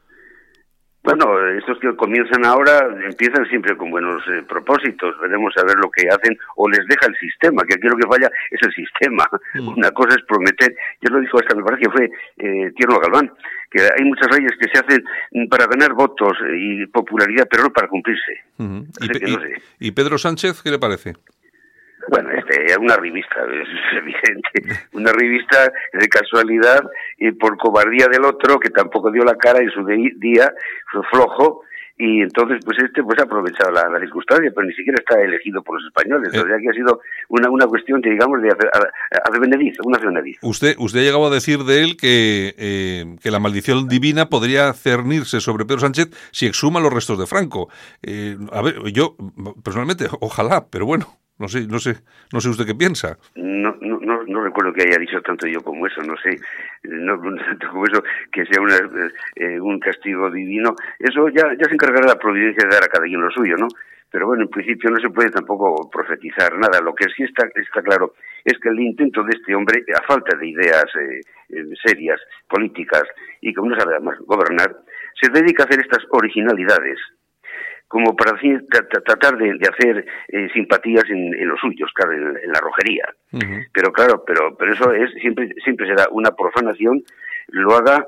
G: Bueno, estos que comienzan ahora empiezan siempre con buenos propósitos. Veremos a ver lo que hacen o les deja el sistema, que aquí lo que falla es el sistema. Una cosa es prometer. Yo lo dijo hasta, me parece que fue Tierno Galván, que hay muchas leyes que se hacen para ganar votos y popularidad, pero no para cumplirse.
B: Uh-huh. ¿Y Pedro Sánchez qué le parece?
G: Bueno, una revista, es evidente, una revista de casualidad y por cobardía del otro, que tampoco dio la cara en su día, fue flojo, y entonces pues ha aprovechado la circunstancia, pero ni siquiera está elegido por los españoles, o sea que ha sido una cuestión de, digamos, de una frenadiza.
B: Usted ha llegado a decir de él que la maldición divina podría cernirse sobre Pedro Sánchez si exhuma los restos de Franco. A ver, yo personalmente, ojalá, pero bueno. No sé usted qué piensa.
G: No recuerdo que haya dicho tanto yo como eso, no sé, tanto como eso que sea un castigo divino. Eso ya se encargará la providencia de dar a cada quien lo suyo, ¿no? Pero bueno, en principio no se puede tampoco profetizar nada. Lo que sí está claro es que el intento de este hombre, a falta de ideas serias, políticas, y como no sabe además gobernar, se dedica a hacer estas originalidades, como para tratar de hacer simpatías en los suyos, claro, en la rojería. Uh-huh. Pero claro, pero eso siempre será una profanación, lo haga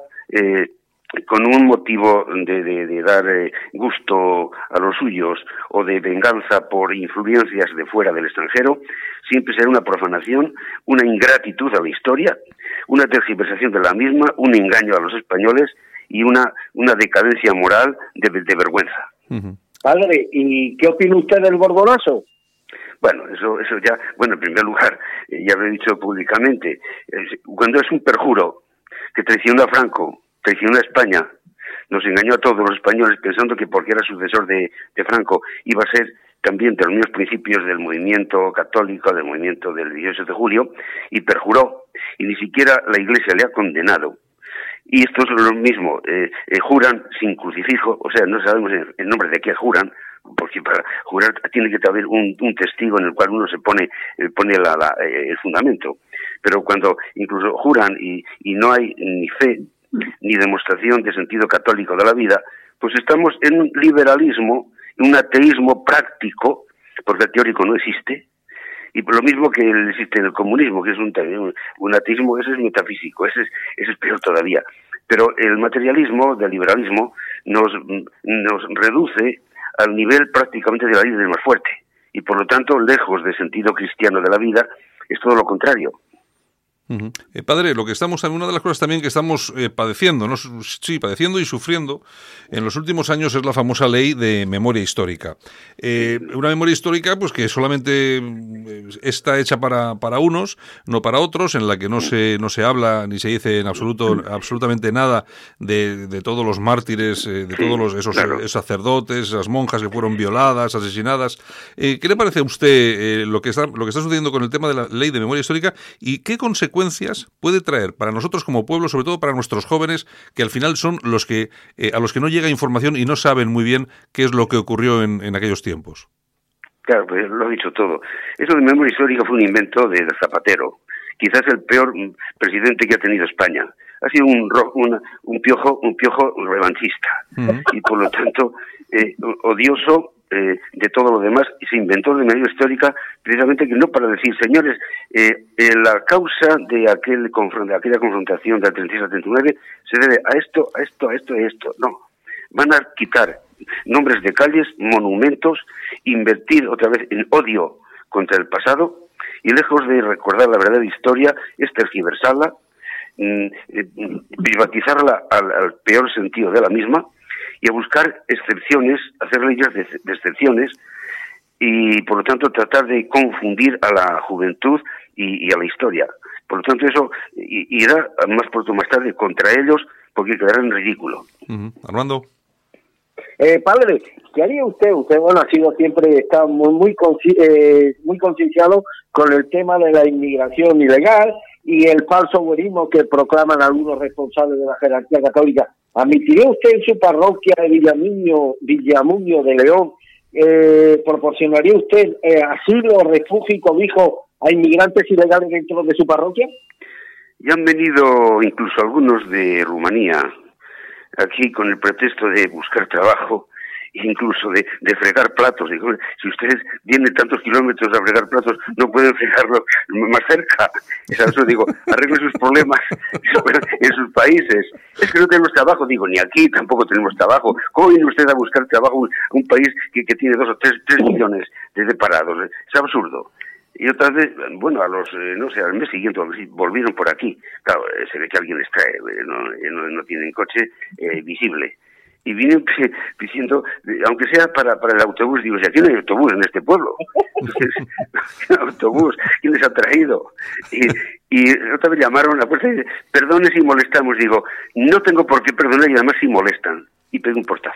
G: con un motivo de dar gusto a los suyos o de venganza por influencias de fuera del extranjero, siempre será una profanación, una ingratitud a la historia, una tergiversación de la misma, un engaño a los españoles y una decadencia moral de vergüenza.
B: Uh-huh.
F: Padre, ¿y qué opina usted del Borbonazo?
G: Bueno, eso ya, bueno, en primer lugar, ya lo he dicho públicamente, cuando es un perjuro que traicionó a Franco, traicionó a España, nos engañó a todos los españoles pensando que porque era sucesor de Franco iba a ser también de los mismos principios del movimiento católico, del movimiento del 18 de julio, y perjuró, y ni siquiera la Iglesia le ha condenado. Y esto es lo mismo, juran sin crucifijo, o sea, no sabemos en nombre de qué juran, porque para jurar tiene que haber un testigo en el cual uno se pone el fundamento. Pero cuando incluso juran y no hay ni fe ni demostración de sentido católico de la vida, pues estamos en un liberalismo, un ateísmo práctico, porque el teórico no existe. Y por lo mismo que existe en el comunismo, que es un ateísmo, ese es metafísico, ese es peor todavía. Pero el materialismo del liberalismo nos reduce al nivel prácticamente de la ley del más fuerte. Y por lo tanto, lejos del sentido cristiano de la vida, es todo lo contrario.
B: Uh-huh. Padre, una de las cosas también que estamos padeciendo, ¿no? Sí, padeciendo y sufriendo en los últimos años es la famosa ley de memoria histórica. Una memoria histórica, pues que solamente está hecha para unos, no para otros, en la que no se habla ni se dice en absolutamente nada de todos los mártires, de todos esos sacerdotes, esas monjas que fueron violadas, asesinadas. ¿Qué le parece a usted lo que está sucediendo con el tema de la ley de memoria histórica y qué consecuencias puede traer para nosotros como pueblo, sobre todo para nuestros jóvenes, que al final son los que a los que no llega información y no saben muy bien qué es lo que ocurrió en aquellos tiempos?
G: Claro, pues lo ha dicho todo. Eso de memoria histórica fue un invento de Zapatero, quizás el peor presidente que ha tenido España. Ha sido un piojo revanchista, uh-huh, y por lo tanto odioso de todo lo demás, y se inventó de memoria histórica precisamente que no para decir, señores, la causa de aquella confrontación del 36-39 se debe a esto, a esto, a esto y a esto. No, van a quitar nombres de calles, monumentos, invertir otra vez en odio contra el pasado, y lejos de recordar la verdadera historia, es tergiversarla, privatizarla al peor sentido de la misma y a buscar excepciones, hacer leyes de excepciones y, por lo tanto, tratar de confundir a la juventud y a la historia. Por lo tanto, eso irá más pronto o más tarde contra ellos porque quedará en ridículo.
B: Armando.
F: Padre, ¿qué haría usted? Usted, bueno, ha sido siempre, está muy concienciado con el tema de la inmigración ilegal y el falso buenismo que proclaman algunos responsables de la jerarquía católica. ¿Admitiría usted en su parroquia de Villamuño de León, proporcionaría usted asilo, refugio y cobijo a inmigrantes ilegales dentro de su parroquia?
G: Ya han venido incluso algunos de Rumanía aquí con el pretexto de buscar trabajo, incluso de fregar platos. Digo, si ustedes vienen tantos kilómetros a fregar platos, no pueden fregarlo más cerca. Eso digo, arreglen sus problemas en sus países. Es que no tenemos trabajo. Digo, ni aquí tampoco tenemos trabajo. ¿Cómo viene usted a buscar trabajo en un país que tiene 2 o 3 millones de parados? Es absurdo. Y otra vez, bueno, al mes siguiente volvieron por aquí. Claro, se ve que alguien les trae, no tienen coche visible. Y vienen diciendo, aunque sea para el autobús, digo, si aquí no hay autobús en este pueblo. Entonces, autobús, ¿quién les ha traído? Y otra vez llamaron a la puerta y dicen, perdone si molestamos. Digo, no tengo por qué perdonar y además si molestan. Y pego un portazo.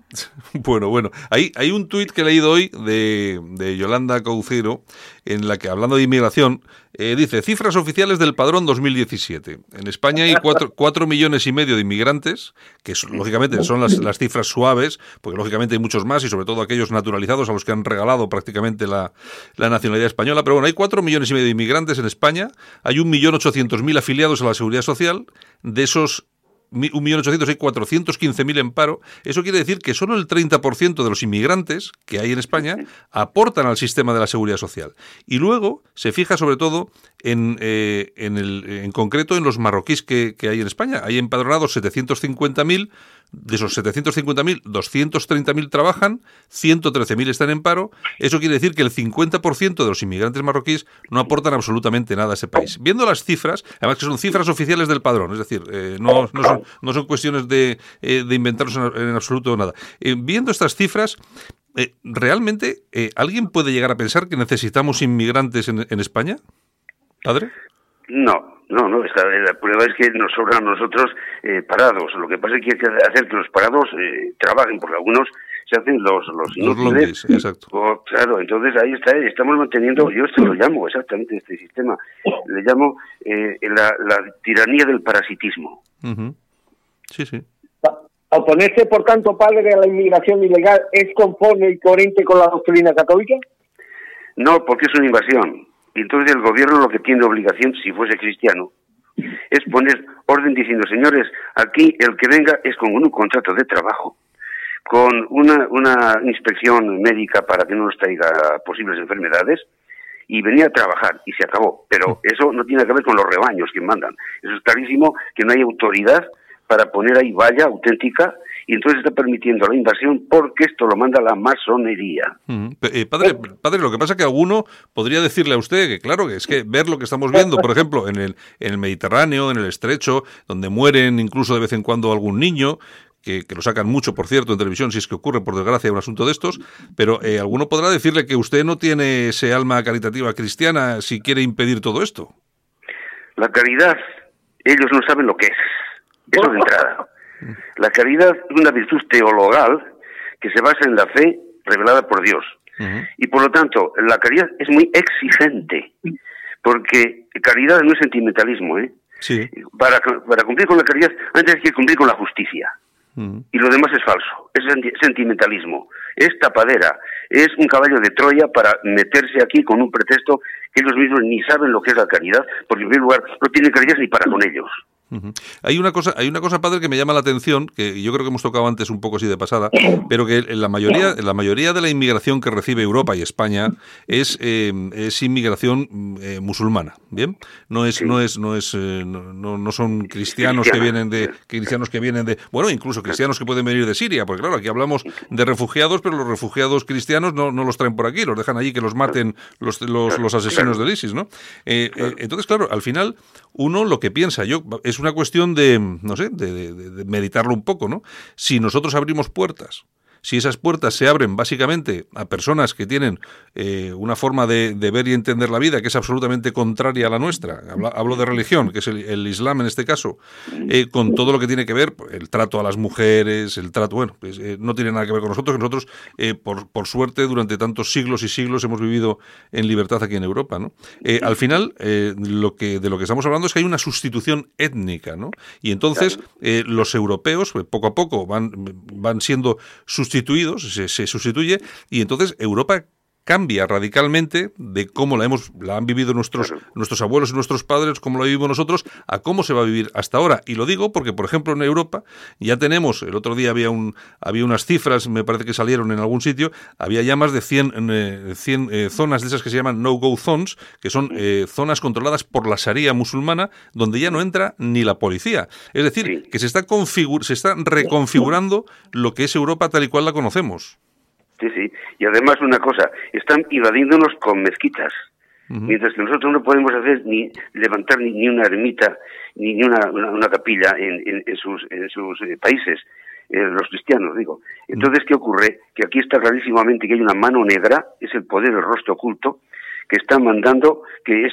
B: Bueno, hay un tuit que he leído hoy de Yolanda Caucero, en la que, hablando de inmigración, dice, cifras oficiales del Padrón 2017. En España hay 4,5 millones de inmigrantes, que lógicamente son las cifras suaves, porque lógicamente hay muchos más, y sobre todo aquellos naturalizados a los que han regalado prácticamente la nacionalidad española. Pero bueno, hay 4,5 millones de inmigrantes en España, hay 1.800.000 afiliados a la Seguridad Social, de esos 1.800.000 hay 415.000 en paro. Eso quiere decir que solo el 30% de los inmigrantes que hay en España aportan al sistema de la seguridad social. Y luego se fija sobre todo en concreto en los marroquíes que hay en España. Hay empadronados 750.000. De esos 750.000, 230.000 trabajan, 113.000 están en paro. Eso quiere decir que el 50% de los inmigrantes marroquíes no aportan absolutamente nada a ese país. Viendo las cifras, además que son cifras oficiales del Padrón, es decir, no son cuestiones de inventarnos en absoluto nada. Viendo estas cifras, ¿realmente alguien puede llegar a pensar que necesitamos inmigrantes en España? ¿Padre?
G: No, la prueba es que nos sobran a nosotros parados. Lo que pasa es que hay que hacer que los parados trabajen, porque algunos se hacen los inútiles.
B: Exacto.
G: Claro, entonces ahí estamos manteniendo, yo esto lo llamo exactamente este sistema, le llamo la tiranía del parasitismo.
B: Uh-huh. Sí.
F: ¿Oponerse, por tanto, padre, a la inmigración ilegal es conforme y coherente con la doctrina católica?
G: No, porque es una invasión. Y entonces el gobierno lo que tiene obligación, si fuese cristiano, es poner orden diciendo, señores, aquí el que venga es con un contrato de trabajo, con una inspección médica para que no nos traiga posibles enfermedades, y venía a trabajar, y se acabó. Pero eso no tiene que ver con los rebaños que mandan. Eso es clarísimo, que no hay autoridad para poner ahí valla auténtica, y entonces está permitiendo la invasión porque esto lo manda la masonería.
B: Padre, lo que pasa es que alguno podría decirle a usted que claro, que es que ver lo que estamos viendo, por ejemplo, en el Mediterráneo, en el Estrecho, donde mueren incluso de vez en cuando algún niño, que lo sacan mucho, por cierto, en televisión, si es que ocurre, por desgracia, un asunto de estos, pero alguno podrá decirle que usted no tiene ese alma caritativa cristiana si quiere impedir todo esto.
G: La caridad, ellos no saben lo que es. Eso de entrada. La caridad es una virtud teologal que se basa en la fe revelada por Dios. Uh-huh. Y por lo tanto, la caridad es muy exigente, porque caridad no es sentimentalismo,
B: Sí.
G: Para cumplir con la caridad, antes hay que cumplir con la justicia. Uh-huh. Y lo demás es falso, es sentimentalismo, es tapadera, es un caballo de Troya para meterse aquí con un pretexto que ellos mismos ni saben lo que es la caridad, porque en primer lugar no tienen caridad ni para con ellos.
B: Hay una cosa, padre, que me llama la atención, que yo creo que hemos tocado antes un poco así de pasada, pero que la mayoría de la inmigración que recibe Europa y España es inmigración musulmana, ¿bien? No son cristianos que vienen de bueno, incluso cristianos que pueden venir de Siria, porque claro, aquí hablamos de refugiados, pero los refugiados cristianos no los traen por aquí, los dejan allí que los maten los asesinos del ISIS, ¿no? Entonces, claro, al final uno lo que piensa, es una cuestión de, no sé, de meditarlo un poco, ¿no? Si nosotros abrimos puertas, si esas puertas se abren básicamente a personas que tienen una forma de ver y entender la vida que es absolutamente contraria a la nuestra, hablo de religión, que es el Islam en este caso, con todo lo que tiene que ver, el trato a las mujeres, el trato, bueno, pues, no tiene nada que ver con nosotros, que nosotros, por suerte, durante tantos siglos y siglos hemos vivido en libertad aquí en Europa, ¿no? Al final, de lo que estamos hablando es que hay una sustitución étnica, ¿no? Y entonces, los europeos, pues, poco a poco, van siendo sustituidos, se sustituye, y entonces Europa cambia radicalmente de cómo la han vivido nuestros abuelos y nuestros padres, cómo la vivimos nosotros, a cómo se va a vivir hasta ahora. Y lo digo porque, por ejemplo, en Europa ya tenemos, el otro día había unas cifras, me parece que salieron en algún sitio, había ya más de 100 zonas de esas que se llaman no-go zones, que son zonas controladas por la Sharia musulmana, donde ya no entra ni la policía. Es decir, que se está reconfigurando lo que es Europa tal y cual la conocemos.
G: Sí. Y además una cosa, están invadiéndonos con mezquitas, mientras que nosotros no podemos hacer ni levantar ni una ermita, ni una capilla en sus países, los cristianos, digo. Entonces, ¿qué ocurre? Que aquí está clarísimamente que hay una mano negra, es el poder, el rostro oculto, que está mandando que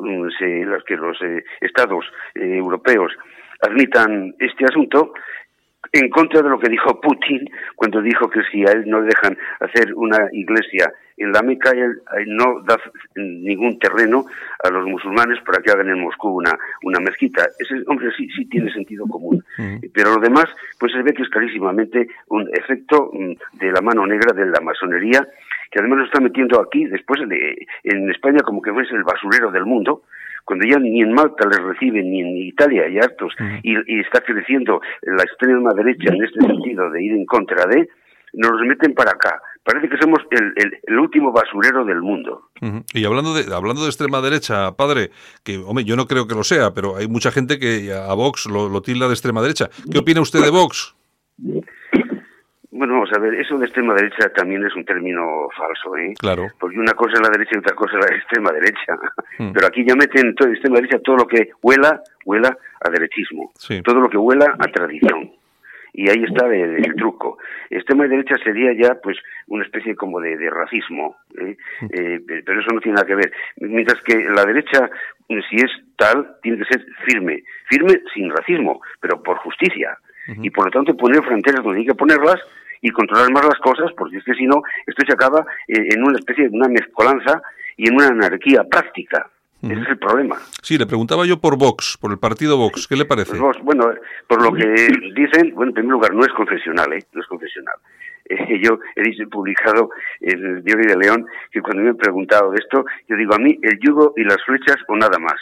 G: que los estados europeos admitan este asunto, en contra de lo que dijo Putin cuando dijo que si a él no le dejan hacer una iglesia en la Meca, él no da ningún terreno a los musulmanes para que hagan en Moscú una mezquita. Ese hombre sí tiene sentido común. Pero lo demás, pues se ve que es clarísimamente un efecto de la mano negra de la masonería, que además nos está metiendo aquí, después en España, como que es el basurero del mundo, cuando ya ni en Malta les reciben, ni en Italia hay hartos, y está creciendo la extrema derecha en este sentido de ir en contra de, nos meten para acá. Parece que somos el último basurero del mundo.
B: Y hablando de extrema derecha, padre, que hombre, yo no creo que lo sea, pero hay mucha gente que a Vox lo tilda de extrema derecha. ¿Qué opina usted de Vox?
G: Bueno, vamos a ver, eso de extrema derecha también es un término falso, ¿eh?
B: Claro.
G: Porque una cosa es la derecha y otra cosa es la extrema derecha. Pero aquí ya meten todo extrema derecha todo lo que huela a derechismo. Sí. Todo lo que huela a tradición. Y ahí está el truco. Extrema derecha sería ya, pues, una especie como de racismo, ¿eh? Pero eso no tiene nada que ver. Mientras que la derecha, si es tal, tiene que ser firme sin racismo, pero por justicia. Y por lo tanto poner fronteras donde hay que ponerlas y controlar más las cosas, porque es que si no, esto se acaba en una especie de una mezcolanza y en una anarquía práctica. Ese es el problema.
B: Sí, le preguntaba yo por Vox, por el partido Vox. ¿Qué le parece?
G: Pues Vox, bueno, por lo que dicen, bueno, en primer lugar, no es confesional, no es confesional. Yo he publicado en el Diario de León que cuando me han preguntado de esto, yo digo, a mí el yugo y las flechas o nada más.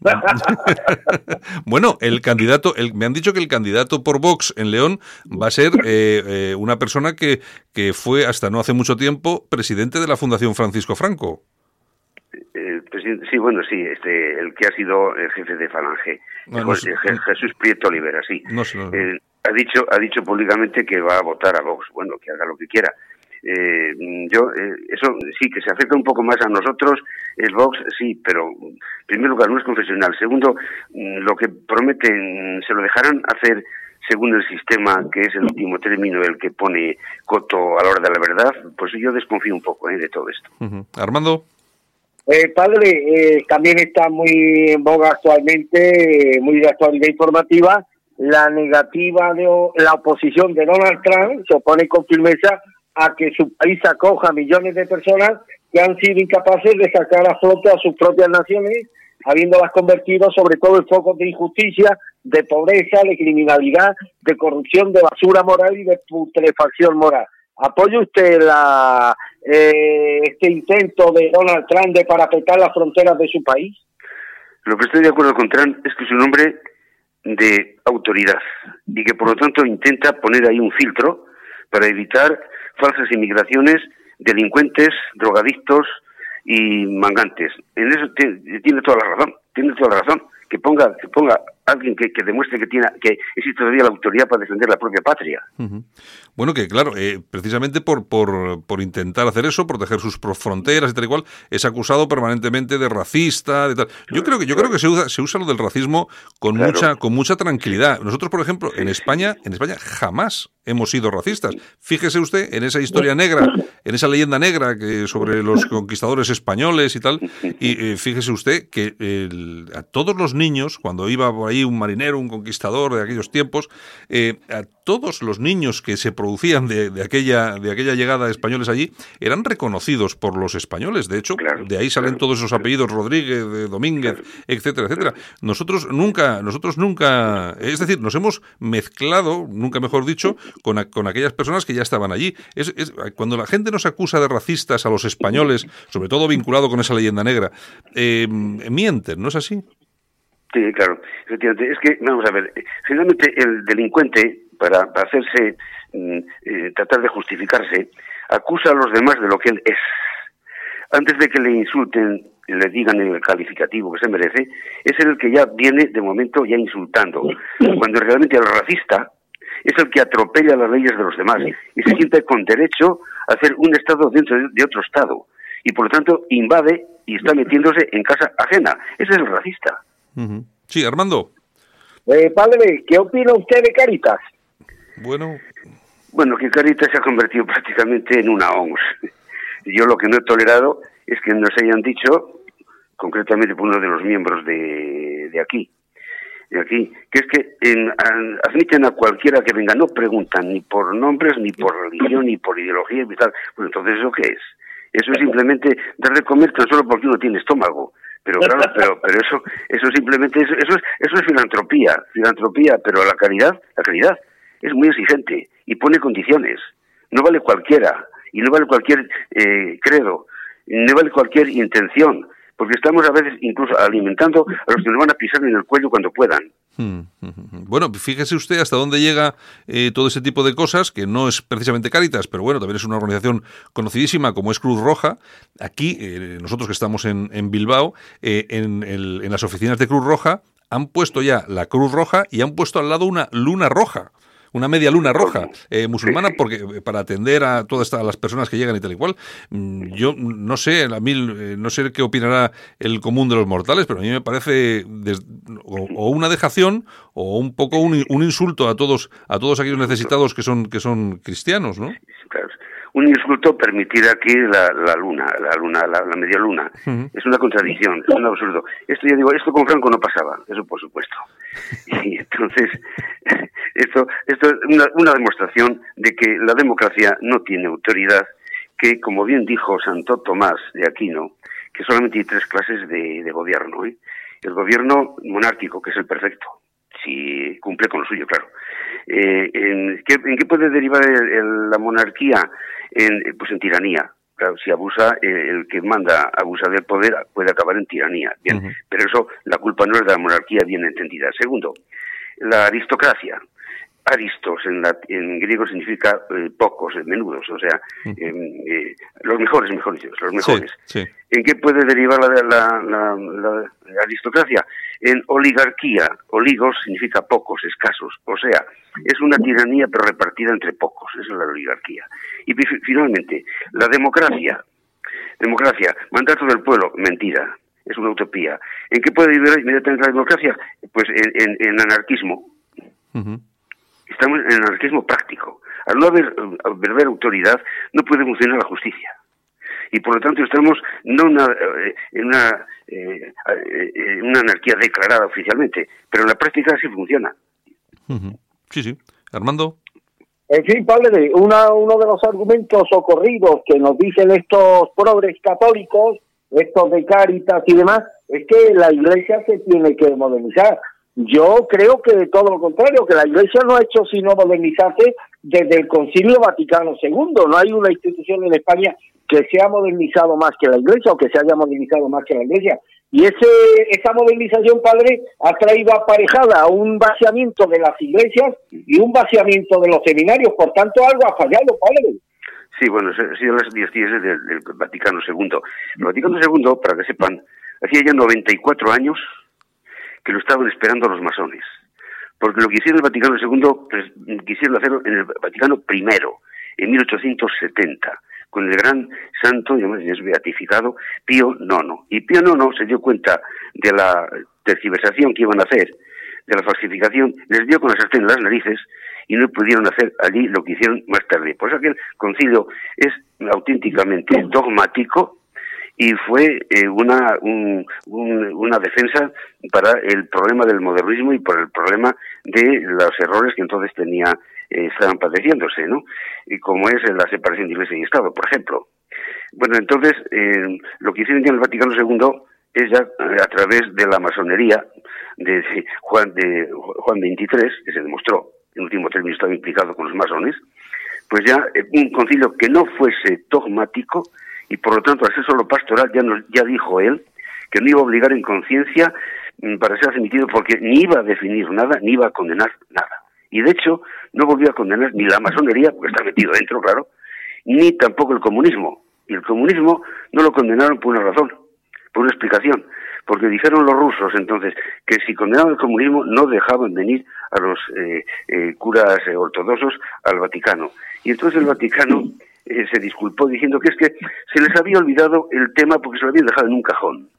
B: Bueno, me han dicho que el candidato por Vox en León va a ser una persona que fue hasta no hace mucho tiempo presidente de la Fundación Francisco Franco.
G: Sí, bueno, sí, el que ha sido el jefe de Falange, Jesús Prieto Olivera, sí. Ha dicho públicamente que va a votar a Vox, bueno, que haga lo que quiera. Eso sí, que se acerca un poco más a nosotros, el Vox, sí, pero en primer lugar no es confesional. Segundo, lo que prometen se lo dejarán hacer según el sistema, que es el último término, el que pone coto a la hora de la verdad. Pues yo desconfío un poco de todo esto.
B: Armando.
F: Padre, también está muy en boga actualmente, muy de actualidad informativa, la negativa de la oposición de Donald Trump. Se opone con firmeza a que su país acoja a millones de personas que han sido incapaces de sacar a flote a sus propias naciones, habiéndolas convertido sobre todo en focos de injusticia, de pobreza, de criminalidad, de corrupción, de basura moral y de putrefacción moral. ¿Apoya usted este intento de Donald Trump de parapetar las fronteras de su país?
G: Lo que estoy de acuerdo con Trump es que es un hombre de autoridad y que por lo tanto intenta poner ahí un filtro para evitar falsas inmigraciones, delincuentes, drogadictos y mangantes. En eso tiene toda la razón, que ponga alguien que demuestre que existe todavía la autoridad para defender la propia patria.
B: Uh-huh. Bueno, que claro, precisamente por intentar hacer eso, proteger sus fronteras y tal y cual, es acusado permanentemente de racista, de tal. Yo creo que se usa lo del racismo con mucha tranquilidad. Nosotros, por ejemplo, en España jamás hemos sido racistas. Fíjese usted en esa historia negra, en esa leyenda negra que sobre los conquistadores españoles y tal, y fíjese usted que a todos los niños, cuando iba por ahí un marinero, un conquistador de aquellos tiempos, a todos los niños que se producían de aquella llegada de españoles allí, eran reconocidos por los españoles. De hecho, de ahí salen todos esos apellidos, Rodríguez, de Domínguez, etcétera, etcétera. Nosotros nunca, es decir, nos hemos mezclado, nunca mejor dicho, con aquellas personas que ya estaban allí. Cuando la gente nos acusa de racistas a los españoles, sobre todo vinculado con esa leyenda negra, mienten, ¿no es así?
G: Sí, claro, efectivamente. Es que, vamos a ver, finalmente el delincuente, para hacerse, tratar de justificarse, acusa a los demás de lo que él es. Antes de que le insulten, le digan el calificativo que se merece, es el que ya viene, de momento, ya insultando. Cuando realmente el racista es el que atropella las leyes de los demás y se siente con derecho a hacer un Estado dentro de otro Estado. Y, por lo tanto, invade y está metiéndose en casa ajena. Ese es el racista.
B: Uh-huh. Sí, Armando.
F: Padre, ¿qué opina usted de Cáritas?
G: Bueno, que Cáritas se ha convertido prácticamente en una ONG. Yo lo que no he tolerado es que nos hayan dicho, concretamente por uno de los miembros de aquí, que es que admiten a cualquiera que venga, no preguntan ni por nombres, ni por religión, ni por ideología y tal. Pues entonces, ¿eso qué es? Eso es simplemente dar de comer tan solo porque uno tiene estómago. Pero claro, pero eso simplemente eso es filantropía, pero la caridad es muy exigente y pone condiciones. No vale cualquiera y no vale cualquier credo, no vale cualquier intención, porque estamos a veces incluso alimentando a los que nos van a pisar en el cuello cuando puedan.
B: Bueno, fíjese usted hasta dónde llega todo ese tipo de cosas, que no es precisamente Cáritas, pero bueno, también es una organización conocidísima como es Cruz Roja. Aquí, nosotros que estamos en Bilbao, en las oficinas de Cruz Roja, han puesto ya la Cruz Roja y han puesto al lado una luna roja. Una media luna roja musulmana, porque para atender a todas las personas que llegan y tal y cual. Yo no sé, no sé qué opinará el común de los mortales, pero a mí me parece o una dejación o un poco un insulto a todos aquellos necesitados que son cristianos, ¿no?
G: Claro. Un insulto permitir aquí la media luna. Uh-huh. Es una contradicción, es un absurdo. Esto con Franco no pasaba, eso por supuesto. Y entonces, esto es una demostración de que la democracia no tiene autoridad, que como bien dijo Santo Tomás de Aquino, que solamente hay 3 clases de gobierno. El gobierno monárquico, que es el perfecto, si cumple con lo suyo, claro. ¿En qué puede derivar la monarquía? Pues en tiranía. Claro, si abusa, el que manda abusa del poder puede acabar en tiranía. Bien, uh-huh. Pero eso, la culpa no es de la monarquía bien entendida. Segundo, la aristocracia. Aristos en griego significa pocos, menudos, o sea, los mejores, mejor dicho, los mejores.
B: Sí, sí.
G: ¿En qué puede derivar la aristocracia? En oligarquía. Oligos significa pocos, escasos, o sea, es una tiranía pero repartida entre pocos, esa es la oligarquía. Y finalmente, la democracia, mandato del pueblo, mentira, es una utopía. ¿En qué puede vivir inmediatamente la democracia? Pues en anarquismo. Uh-huh. Estamos en anarquismo práctico. Al no haber verdadera autoridad, no puede funcionar la justicia. Y por lo tanto estamos no en una anarquía declarada oficialmente, pero en la práctica sí funciona.
B: Uh-huh. Sí. Armando.
F: En fin, padre, uno de los argumentos ocurridos que nos dicen estos progres católicos, estos de Cáritas y demás, es que la Iglesia se tiene que modernizar. Yo creo que de todo lo contrario, que la Iglesia no ha hecho sino modernizarse desde el Concilio Vaticano II. No hay una institución en España que se ha modernizado más que la Iglesia o que se haya modernizado más que la Iglesia. Y esa modernización, padre, ha traído aparejada un vaciamiento de las iglesias y un vaciamiento de los seminarios. Por tanto, algo ha fallado, padre.
G: Sí, bueno, han sido las directrices del Vaticano II. El Vaticano II, para que sepan, hacía ya 94 años que lo estaban esperando los masones. Porque lo que hicieron el Vaticano II, pues, quisieron hacerlo en el Vaticano I, en 1870. Con el gran santo, además es beatificado, Pío IX. Y Pío IX se dio cuenta de la tergiversación que iban a hacer, de la falsificación, les dio con la sartén en las narices y no pudieron hacer allí lo que hicieron más tarde. Por eso aquel concilio es auténticamente dogmático y fue una defensa para el problema del modernismo y por el problema de los errores que entonces estaban padeciéndose, ¿no? Y como es la separación de Iglesia y Estado, por ejemplo. Bueno, entonces, lo que hicieron ya en el Vaticano II es ya a través de la masonería de Juan XXIII, que se demostró, en último término estaba implicado con los masones, pues ya un concilio que no fuese dogmático y por lo tanto al ser solo pastoral ya dijo él que no iba a obligar en conciencia para ser admitido porque ni iba a definir nada, ni iba a condenar nada. Y de hecho no volvió a condenar ni la masonería, porque está metido dentro, claro, ni tampoco el comunismo. Y el comunismo no lo condenaron por una razón, por una explicación, porque dijeron los rusos entonces que si condenaban el comunismo no dejaban venir a los curas ortodoxos al Vaticano. Y entonces el Vaticano se disculpó diciendo que es que se les había olvidado el tema porque se lo habían dejado en un cajón.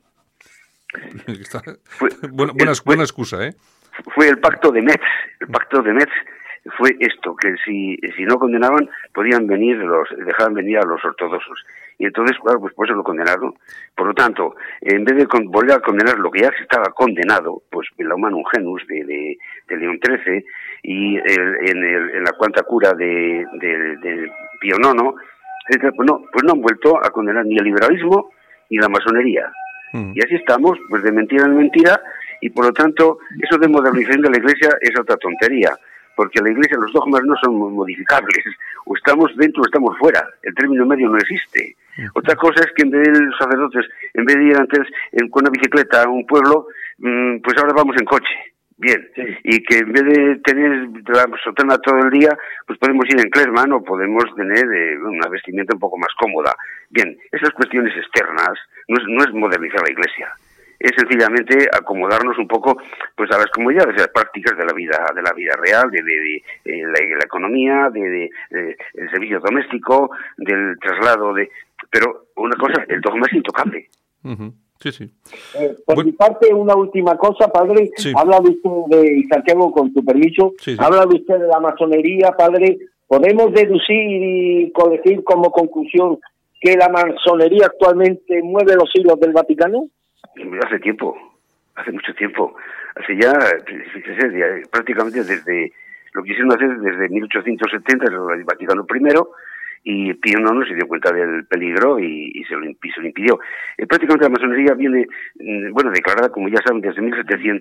B: Buena excusa, ¿eh?
G: Fue el pacto de Metz. El pacto de Metz fue esto, que si no condenaban, dejaban venir a los ortodoxos. Y entonces, claro, pues por eso lo condenaron. Por lo tanto, en vez de volver a condenar lo que ya estaba condenado, pues el Humanum Genus de León XIII y en la Quanta Cura de Pío IX, pues no han vuelto a condenar ni el liberalismo ni la masonería. Y así estamos, pues de mentira en mentira, y por lo tanto, eso de modernización de la Iglesia es otra tontería, porque la Iglesia, los dogmas no son modificables, o estamos dentro o estamos fuera, el término medio no existe. Otra cosa es que en vez de los sacerdotes, en vez de ir antes con una bicicleta a un pueblo, pues ahora vamos en coche. Bien, sí. Y que en vez de tener la sotana todo el día, pues podemos ir en Klesman o podemos tener una vestimenta un poco más cómoda. Bien, esas cuestiones externas no es modernizar la Iglesia, es sencillamente acomodarnos un poco pues a las comodidades, a las prácticas de la vida real, de la economía, del servicio doméstico, del traslado pero una cosa, el dogma es intocable.
B: Uh-huh. Sí, sí.
F: Por mi parte, una última cosa, padre. Sí. Habla de usted de Santiago, con tu permiso. Sí, sí. Habla de usted de la masonería, padre. ¿Podemos deducir y colegir como conclusión que la masonería actualmente mueve los hilos del Vaticano?
G: Hace tiempo, hace mucho tiempo. Hace ya, fíjese, prácticamente desde lo que quisieron hacer desde 1870, el Vaticano I, y Pío IX se dio cuenta del peligro y se lo impidió. Prácticamente la masonería viene, declarada, como ya saben, desde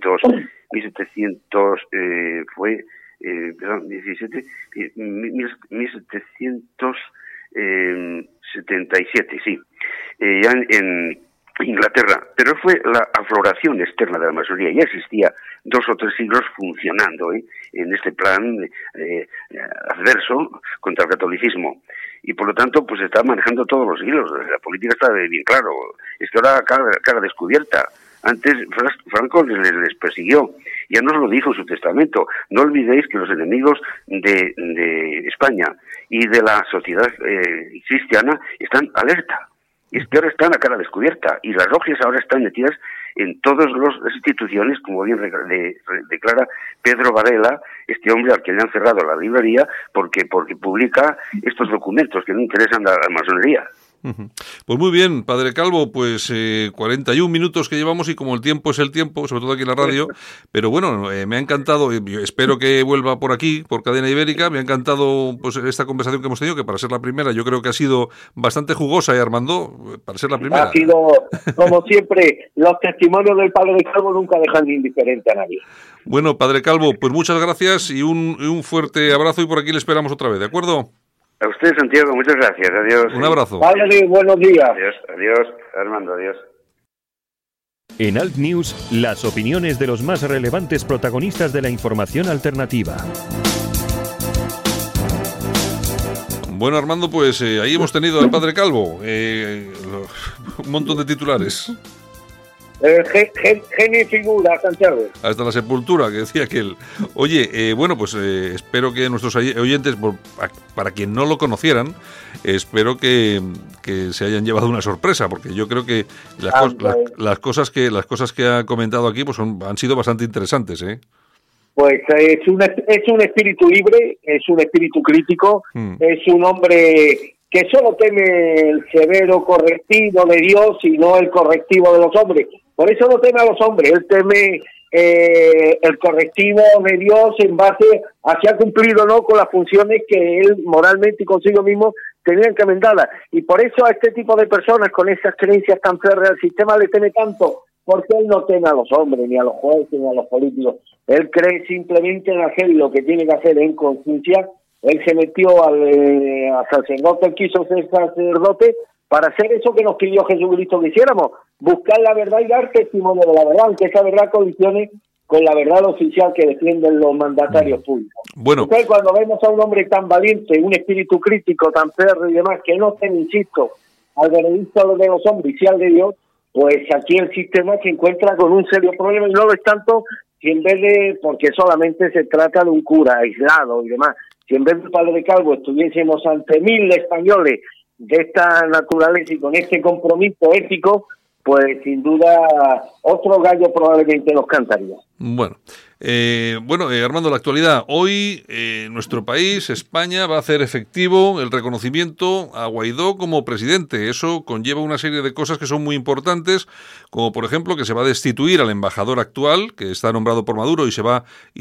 G: 1777, sí, ya en Inglaterra, pero fue la afloración externa de la masonería. Ya existía 2 o 3 siglos funcionando en este plan adverso contra el catolicismo, y por lo tanto pues está manejando todos los hilos. La política está bien claro, es que ahora cara descubierta. Antes Franco les persiguió, ya nos lo dijo en su testamento. No olvidéis que los enemigos de España y de la sociedad cristiana están alerta. Y es que ahora están a cara descubierta, y las logias ahora están metidas en todas las instituciones, como bien declara Pedro Varela, este hombre al que le han cerrado la librería porque publica estos documentos que no interesan a la masonería.
B: Pues muy bien, Padre Calvo, pues 41 minutos que llevamos, y como el tiempo es el tiempo, sobre todo aquí en la radio, pero bueno, me ha encantado, yo espero que vuelva por aquí, por Cadena Ibérica. Me ha encantado pues esta conversación que hemos tenido, que para ser la primera yo creo que ha sido bastante jugosa, Armando, para ser la primera.
F: Ha sido, como siempre, los testimonios del Padre Calvo nunca dejan de indiferente a nadie.
B: Bueno, Padre Calvo, pues muchas gracias y un fuerte abrazo, y por aquí le esperamos otra vez, ¿de acuerdo?
G: A usted, Santiago, muchas gracias. Adiós.
B: Un abrazo.
F: Padre, buenos días.
G: Adiós, Armando, adiós.
A: En Alt News, las opiniones de los más relevantes protagonistas de la información alternativa.
B: Bueno, Armando, pues ahí hemos tenido al padre Calvo, un montón de titulares.
F: Genio y figura, Santiago.
B: Hasta la sepultura, que decía aquel. Oye, bueno, pues espero que nuestros oyentes, para quien no lo conocieran, espero que se hayan llevado una sorpresa, porque yo creo que las cosas que ha comentado aquí pues han sido bastante interesantes, ¿eh?
F: Pues es un espíritu libre, es un espíritu crítico, es un hombre que solo teme el severo correctivo de Dios y no el correctivo de los hombres. Por eso no teme a los hombres, él teme el correctivo de Dios en base a si ha cumplido o no con las funciones que él moralmente y consigo mismo tenía encomendadas. Y por eso a este tipo de personas con esas creencias tan férreas el sistema le teme tanto, porque él no teme a los hombres, ni a los jueces, ni a los políticos. Él cree simplemente en hacer lo que tiene que hacer en conciencia. Él se metió al sacerdote, él quiso ser sacerdote para hacer eso que nos pidió Jesucristo que hiciéramos, buscar la verdad y dar testimonio de la verdad, aunque esa verdad colisione con la verdad oficial que defienden los mandatarios públicos.
B: Bueno.
F: Entonces, cuando vemos a un hombre tan valiente, un espíritu crítico tan férreo y demás, que no teme, insisto, al veredicto de los hombres y al de Dios, pues aquí el sistema se encuentra con un serio problema, y no lo es tanto si en vez de, porque solamente se trata de un cura aislado y demás, si en vez de padre Calvo estuviésemos ante 1000 españoles de esta naturaleza y con este compromiso ético, pues sin duda otro gallo probablemente nos cantaría.
B: Bueno, Armando, la actualidad. Hoy nuestro país, España, va a hacer efectivo el reconocimiento a Guaidó como presidente. Eso conlleva una serie de cosas que son muy importantes, como por ejemplo que se va a destituir al embajador actual, que está nombrado por Maduro, y se va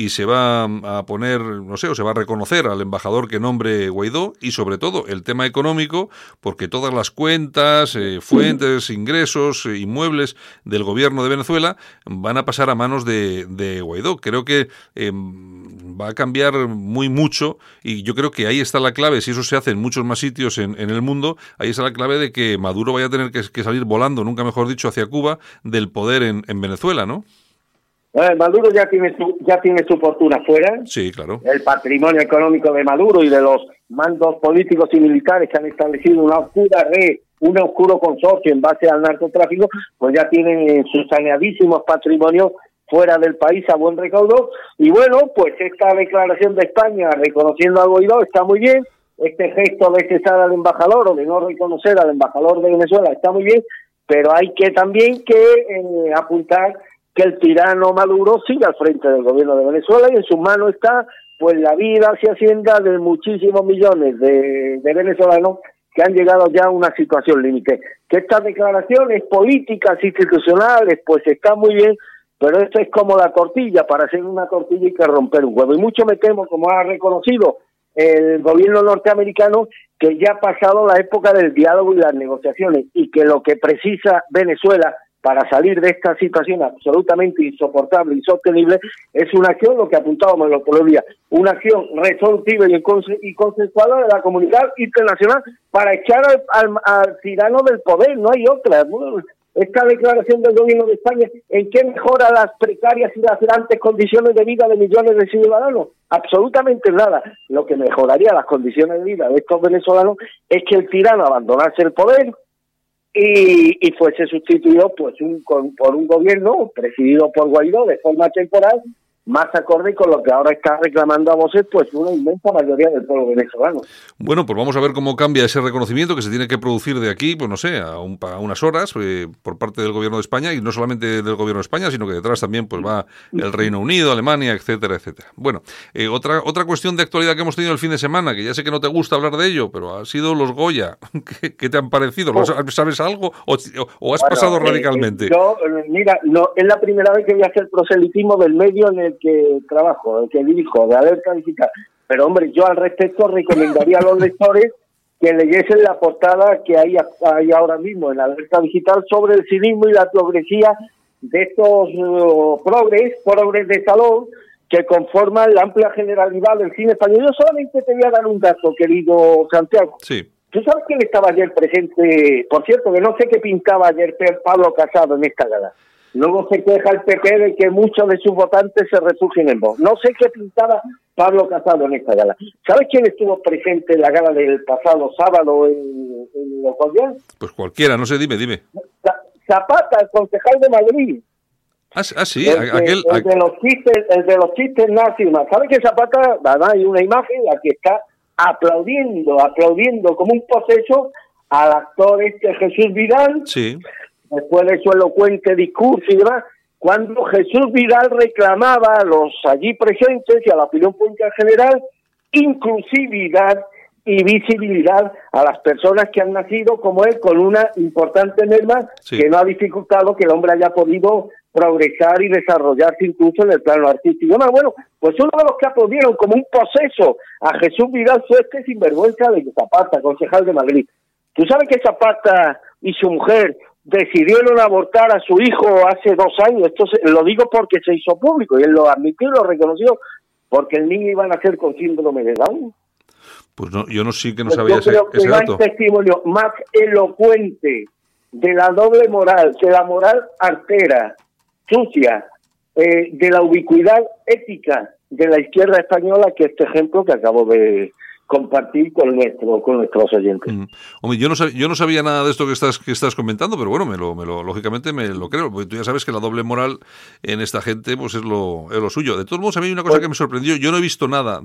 B: a poner, no sé, o se va a reconocer al embajador que nombre Guaidó, y sobre todo el tema económico, porque todas las cuentas, fuentes, ingresos, inmuebles del gobierno de Venezuela van a pasar a manos de Guaidó. Creo que va a cambiar muy mucho, y yo creo que ahí está la clave. Si eso se hace en muchos más sitios en el mundo, ahí está la clave de que Maduro vaya a tener que salir volando, nunca mejor dicho, hacia Cuba, del poder en Venezuela, ¿no?
F: Maduro ya tiene su fortuna fuera.
B: Sí, claro.
F: El patrimonio económico de Maduro y de los mandos políticos y militares que han establecido una oscura red, un oscuro consorcio en base al narcotráfico, pues ya tienen sus saneadísimos patrimonios fuera del país a buen recaudo. Y bueno, pues esta declaración de España reconociendo a Guaidó está muy bien. Este gesto de cesar al embajador o de no reconocer al embajador de Venezuela está muy bien, pero hay que también apuntar que el tirano Maduro sigue al frente del gobierno de Venezuela, y en sus manos está pues la vida y hacienda de muchísimos millones de venezolanos que han llegado ya a una situación límite. Que estas declaraciones políticas, institucionales, pues está muy bien, pero esto es como la tortilla. Para hacer una tortilla hay que romper un huevo, y mucho me temo, como ha reconocido el gobierno norteamericano, que ya ha pasado la época del diálogo y las negociaciones, y que lo que precisa Venezuela para salir de esta situación absolutamente insoportable, insostenible, es una acción, lo que apuntábamos los otros días, una acción resolutiva y consensuada de la comunidad internacional para echar al tirano del poder. No hay otra. Esta declaración del gobierno de España, ¿en qué mejora las precarias y lacerantes condiciones de vida de millones de ciudadanos? Absolutamente nada. Lo que mejoraría las condiciones de vida de estos venezolanos es que el tirano abandonase el poder y fuese sustituido pues por un gobierno presidido por Guaidó de forma temporal, más acorde con lo que ahora está reclamando a voces pues una inmensa mayoría del pueblo venezolano.
B: Bueno, pues vamos a ver cómo cambia ese reconocimiento que se tiene que producir de aquí, pues no sé, a unas horas por parte del gobierno de España, y no solamente del gobierno de España, sino que detrás también pues va el Reino Unido, Alemania, etcétera, etcétera. Bueno, otra cuestión de actualidad que hemos tenido el fin de semana, que ya sé que no te gusta hablar de ello, pero ha sido los Goya. ¿Qué te han parecido? ¿Sabes algo o has pasado radicalmente?
F: Mira, no, es la primera vez que voy a hacer proselitismo del medio en el que trabajo, el que dirijo, de Alerta Digital. Pero hombre, yo al respecto recomendaría a los lectores que leyesen la portada que hay ahora mismo en Alerta Digital sobre el cinismo y la progresía de estos progres de salón que conforman la amplia generalidad del cine español. Yo solamente te voy a dar un dato, querido Santiago.
B: Sí.
F: ¿Tú sabes quién estaba ayer presente? Por cierto, que no sé qué pintaba ayer Pablo Casado en esta gala. Luego se queja el PP de que muchos de sus votantes se refugien en Vox. No sé qué pintaba Pablo Casado en esta gala. ¿Sabes quién estuvo presente en la gala del pasado sábado en Los Goya?
B: Pues cualquiera, no sé, dime.
F: Zapata, el concejal de Madrid.
B: Sí,
F: el de los chistes nazis. ¿Sabes que Zapata, además hay una imagen en la que está aplaudiendo como un poseso al actor Jesús Vidal?
B: Sí.
F: Después de su elocuente discurso y demás, cuando Jesús Vidal reclamaba a los allí presentes y a la opinión pública en general inclusividad y visibilidad a las personas que han nacido como él, con una importante merma que no ha dificultado que el hombre haya podido progresar y desarrollarse incluso en el plano artístico. Bueno, pues uno de los que aplaudieron como un poseso a Jesús Vidal fue este sinvergüenza de Zapata, concejal de Madrid. ¿Tú sabes que Zapata y su mujer decidieron abortar a su hijo hace 2 años? Esto lo digo porque se hizo público y él lo admitió y lo reconoció, porque el niño iba a nacer con síndrome de Down.
B: Pues no, yo no sabía ese
F: dato. Yo creo que el testimonio más elocuente de la doble moral, de la moral artera, sucia, de la ubicuidad ética de la izquierda española, que este ejemplo que acabo de compartir con nuestros oyentes.
B: Hombre, yo no sabía nada de esto que estás comentando, pero bueno, lógicamente me lo creo, porque tú ya sabes que la doble moral en esta gente pues es lo suyo. De todos modos, a mí hay una cosa que me sorprendió. Yo no he visto nada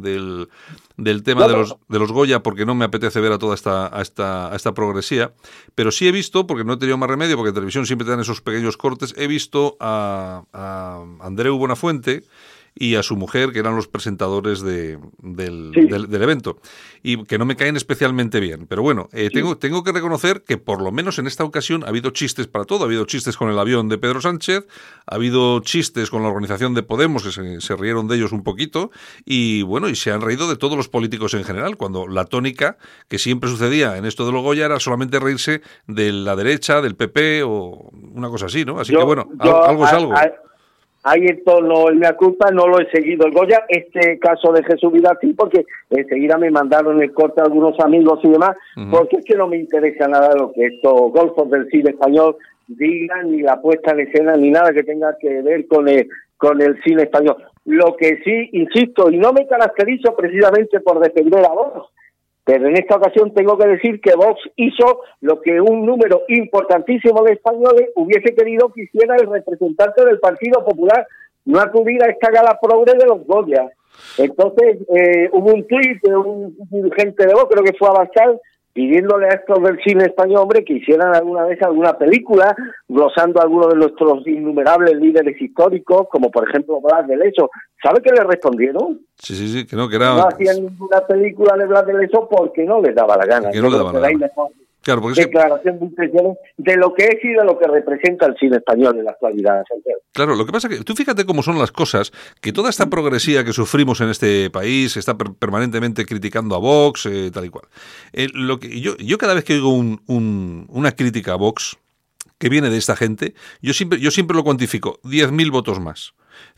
B: del tema de los Goya, porque no me apetece ver a toda esta progresía, pero sí he visto, porque no he tenido más remedio, porque en televisión siempre te dan esos pequeños cortes, he visto a Andreu Buenafuente y a su mujer, que eran los presentadores del evento, y que no me caen especialmente bien. Pero bueno, tengo que reconocer que por lo menos en esta ocasión ha habido chistes para todo. Ha habido chistes con el avión de Pedro Sánchez, ha habido chistes con la organización de Podemos, que se rieron de ellos un poquito, y bueno, y se han reído de todos los políticos en general, cuando la tónica que siempre sucedía en esto de los Goya era solamente reírse de la derecha, del PP o una cosa así, ¿no? Así que bueno, algo es algo.
F: Ahí esto no es mi culpa, no lo he seguido el Goya, este caso de Jesús Vidal sí, porque enseguida me mandaron el corte a algunos amigos y demás, porque es que no me interesa nada lo que estos golfos del cine español digan, ni la puesta en escena, ni nada que tenga que ver con el cine español. Lo que sí, insisto, y no me caracterizo precisamente por defender a Vox, pero en esta ocasión tengo que decir que Vox hizo lo que un número importantísimo de españoles hubiese querido que hiciera el representante del Partido Popular, no acudir a esta gala progre de los Goya. Entonces hubo un tuit de un dirigente de Vox, creo que fue Abascal, pidiéndole a estos del cine español, hombre, que hicieran alguna vez alguna película, glosando a algunos de nuestros innumerables líderes históricos, como por ejemplo Blas de Lezo. ¿Sabe qué le respondieron?
B: Sí, que no, que era...
F: No hacían ninguna película de Blas de Lezo porque no les daba la gana.
B: Que no les daba la gana. Claro, porque
F: declaración de intenciones de lo que es y de lo que representa el cine español en la actualidad, Santiago.
B: Claro, lo que pasa es que tú fíjate cómo son las cosas, que toda esta progresía que sufrimos en este país está permanentemente criticando a Vox, tal y cual. Lo que yo cada vez que oigo una crítica a Vox que viene de esta gente, yo siempre lo cuantifico, 10.000 votos más.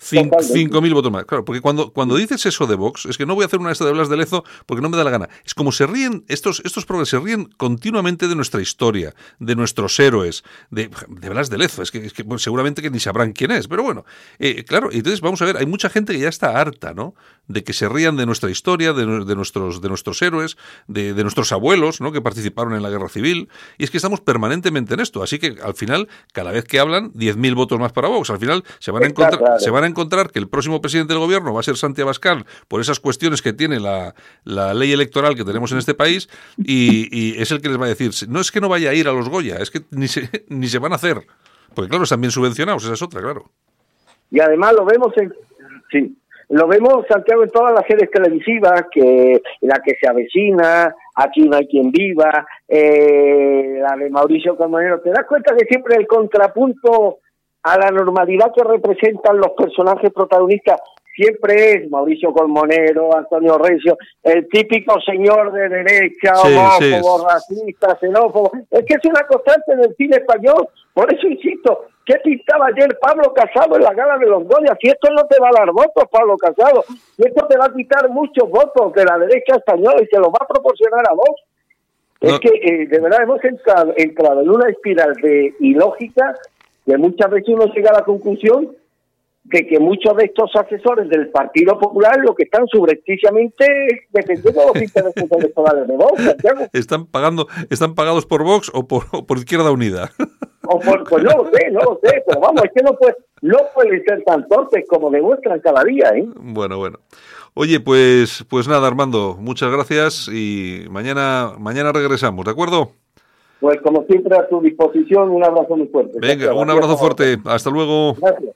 B: 5.000 votos más. Claro, porque cuando dices eso de Vox, es que no voy a hacer una esta de Blas de Lezo porque no me da la gana. Es como se ríen, estos progres se ríen continuamente de nuestra historia, de nuestros héroes, de Blas de Lezo. Es que bueno, seguramente que ni sabrán quién es, pero bueno. Claro, entonces vamos a ver, hay mucha gente que ya está harta, ¿no? De que se rían de nuestra historia, de nuestros héroes, de nuestros abuelos, ¿no? Que participaron en la Guerra Civil. Y es que estamos permanentemente en esto. Así que al final, cada vez que hablan, 10.000 votos más para Vox. Al final se van a encontrar que el próximo presidente del gobierno va a ser Santi Abascal por esas cuestiones que tiene la ley electoral que tenemos en este país y es el que les va a decir, no es que no vaya a ir a los Goya, es que ni se van a hacer, porque claro, están bien subvencionados, esa es otra, claro.
F: Y además lo vemos Santiago, en todas las series televisivas, que la que se avecina, Aquí no hay quien viva, la de Mauricio Colmonero. ¿Te das cuenta que siempre el contrapunto a la normalidad que representan los personajes protagonistas siempre es Mauricio Colmonero, Antonio Recio, el típico señor de derecha, homófobo, racista, xenófobo? Es que es una constante del cine español. Por eso insisto, ¿qué pintaba ayer Pablo Casado en la gala de los Goya? Si esto no te va a dar votos, Pablo Casado, si esto te va a quitar muchos votos de la derecha española y se los va a proporcionar a vos. No. Es que de verdad hemos entrado en una espiral de ilógica que muchas veces uno llega a la conclusión de que muchos de estos asesores del Partido Popular lo que están subrepticiamente defendiendo los intereses electorales de Vox, Santiago.
B: ¿Están pagados por Vox o por Izquierda Unida?
F: Pues no lo sé, pero vamos, es que no pueden ser tan torpes como demuestran cada día, ¿eh?
B: Bueno. Oye, pues nada, Armando, muchas gracias y mañana regresamos, ¿de acuerdo?
F: Pues como siempre a tu disposición, un abrazo muy fuerte.
B: Venga, un abrazo fuerte, hasta luego.
F: Gracias.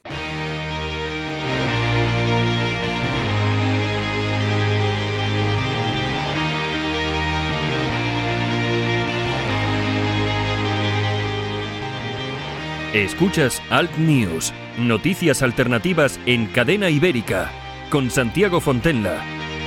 A: Escuchas Alt News, noticias alternativas en Cadena Ibérica, con Santiago Fontenla.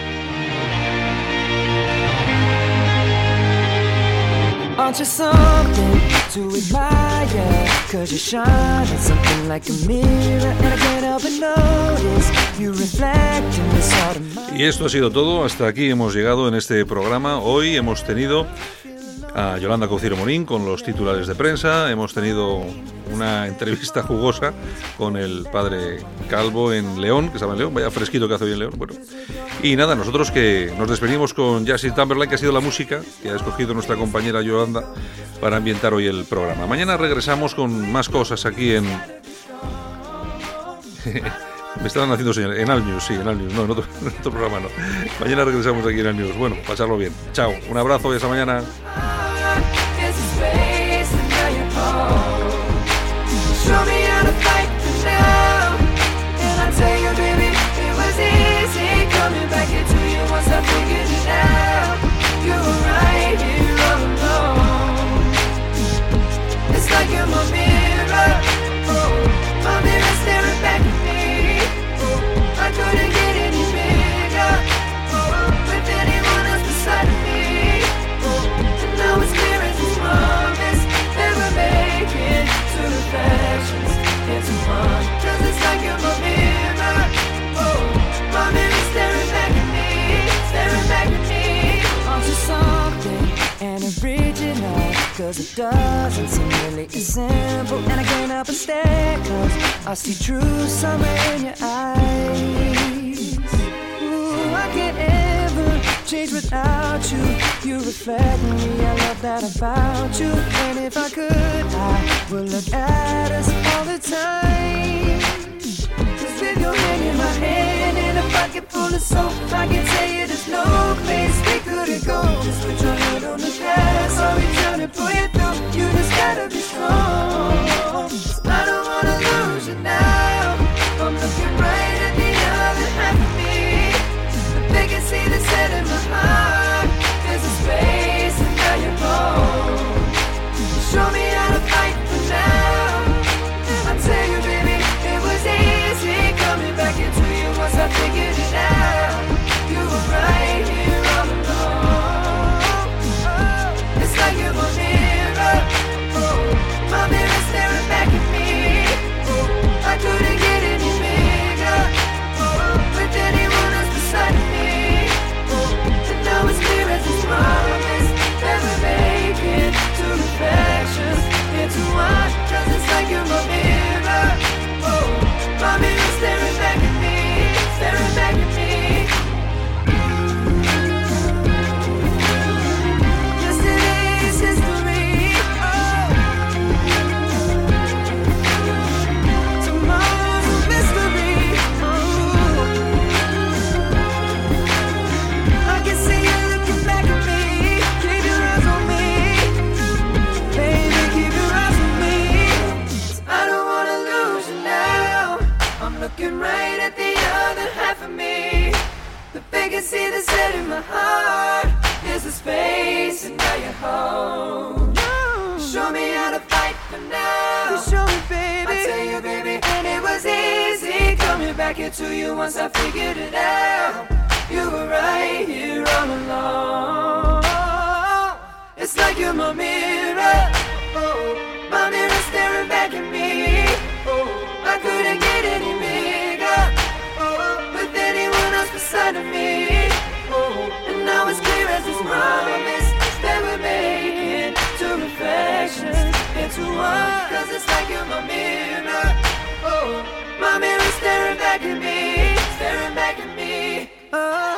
E: Aren't you something to admire? 'Cause you shine at something like a mirror, and I can't help but notice you reflect in this heart of mine.
B: Y esto ha sido todo, hasta aquí hemos llegado en este programa. Hoy hemos tenido a Yolanda Couceiro Morín con los titulares de prensa, hemos tenido una entrevista jugosa con el padre Calvo en León, que estaba en León, vaya fresquito que hace hoy en León. Bueno, y nada, nosotros que nos despedimos con Justin Timberlake, que ha sido la música que ha escogido nuestra compañera Yolanda para ambientar hoy el programa. Mañana regresamos con más cosas aquí en... Me estaban haciendo señales. En Alt News, sí, en Alt News. No, en otro programa no. Mañana regresamos aquí en Alt News. Bueno, pasarlo bien. Chao, un abrazo y hasta mañana.
E: Show me how to fight for now. And I tell you, baby, it was easy coming back into you once I figured it out. You were right here all alone. It's like you're my mirror. My mirror staring back at me. I couldn't get any bigger with anyone else beside me. And now it's clear as this promise that we're making two reflections into one. 'Cause it's like you're my mirror. My mirror staring back at me. Onto something and original, 'cause it doesn't seem really as simple. And I can't help but stare, 'cause I see true summer in your eyes. Ooh, I can't ever change without you. You reflect me, I love that about you. And if I could, I would look at us all the time. 'Cause with your hand in my hand and a pocket full of soap, I can tell you there's no place we couldn't go. Just put your head on the gas, I'll be trying to pull you through. You just gotta be strong. I don't wanna lose you now. I'm looking right at the other half of me. They can see the set in my heart. There's a space and now you're home. Show me how to fight for now. I tell you, baby, it was easy coming back into you once I figured it out. You were right here all along. It's like you're my mirror. My mirror staring back at me. I couldn't get any bigger with anyone else beside me. And now it's clear as this promise that we're making two reflections into one. 'Cause it's like you're my mirror. My mirror staring back at me, staring back at me. Yesterday's history. Tomorrow's a mystery. I can see you looking back at me. Keep your eyes on me, baby. Keep your eyes on me. I don't wanna lose you now. I'm looking right at the other half of me. The vacancy that's set in my heart. There's a space and now you're home. Show me how to fight for now. Show me, baby. I tell you, baby, and it was easy coming back into you once I figured it out. You were right here all along. It's like you're my mirror. My mirror staring back at me. I couldn't get any bigger with anyone else beside of me. And now it's clear as this promise that we're making two reflections into to one, 'cause it's like you're my mirror. Oh, my mirror staring back at me, staring back at me. Oh.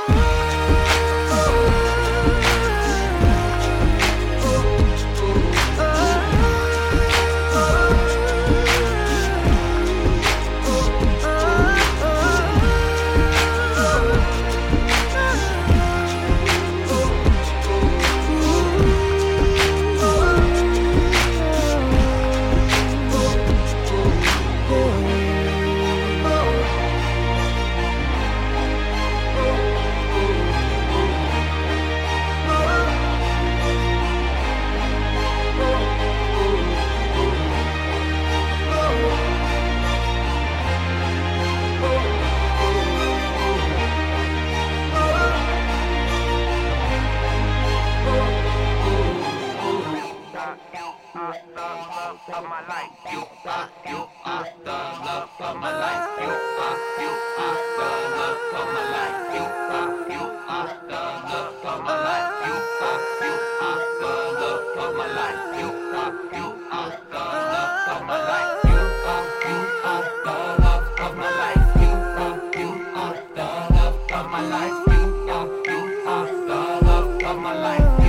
H: Of my life, you are the love of my life. You are the love of my life. You are the love of my life. You are the love of my life. You are the love of my life. You are the love of my life. You are the love of my life. You are the love of my life.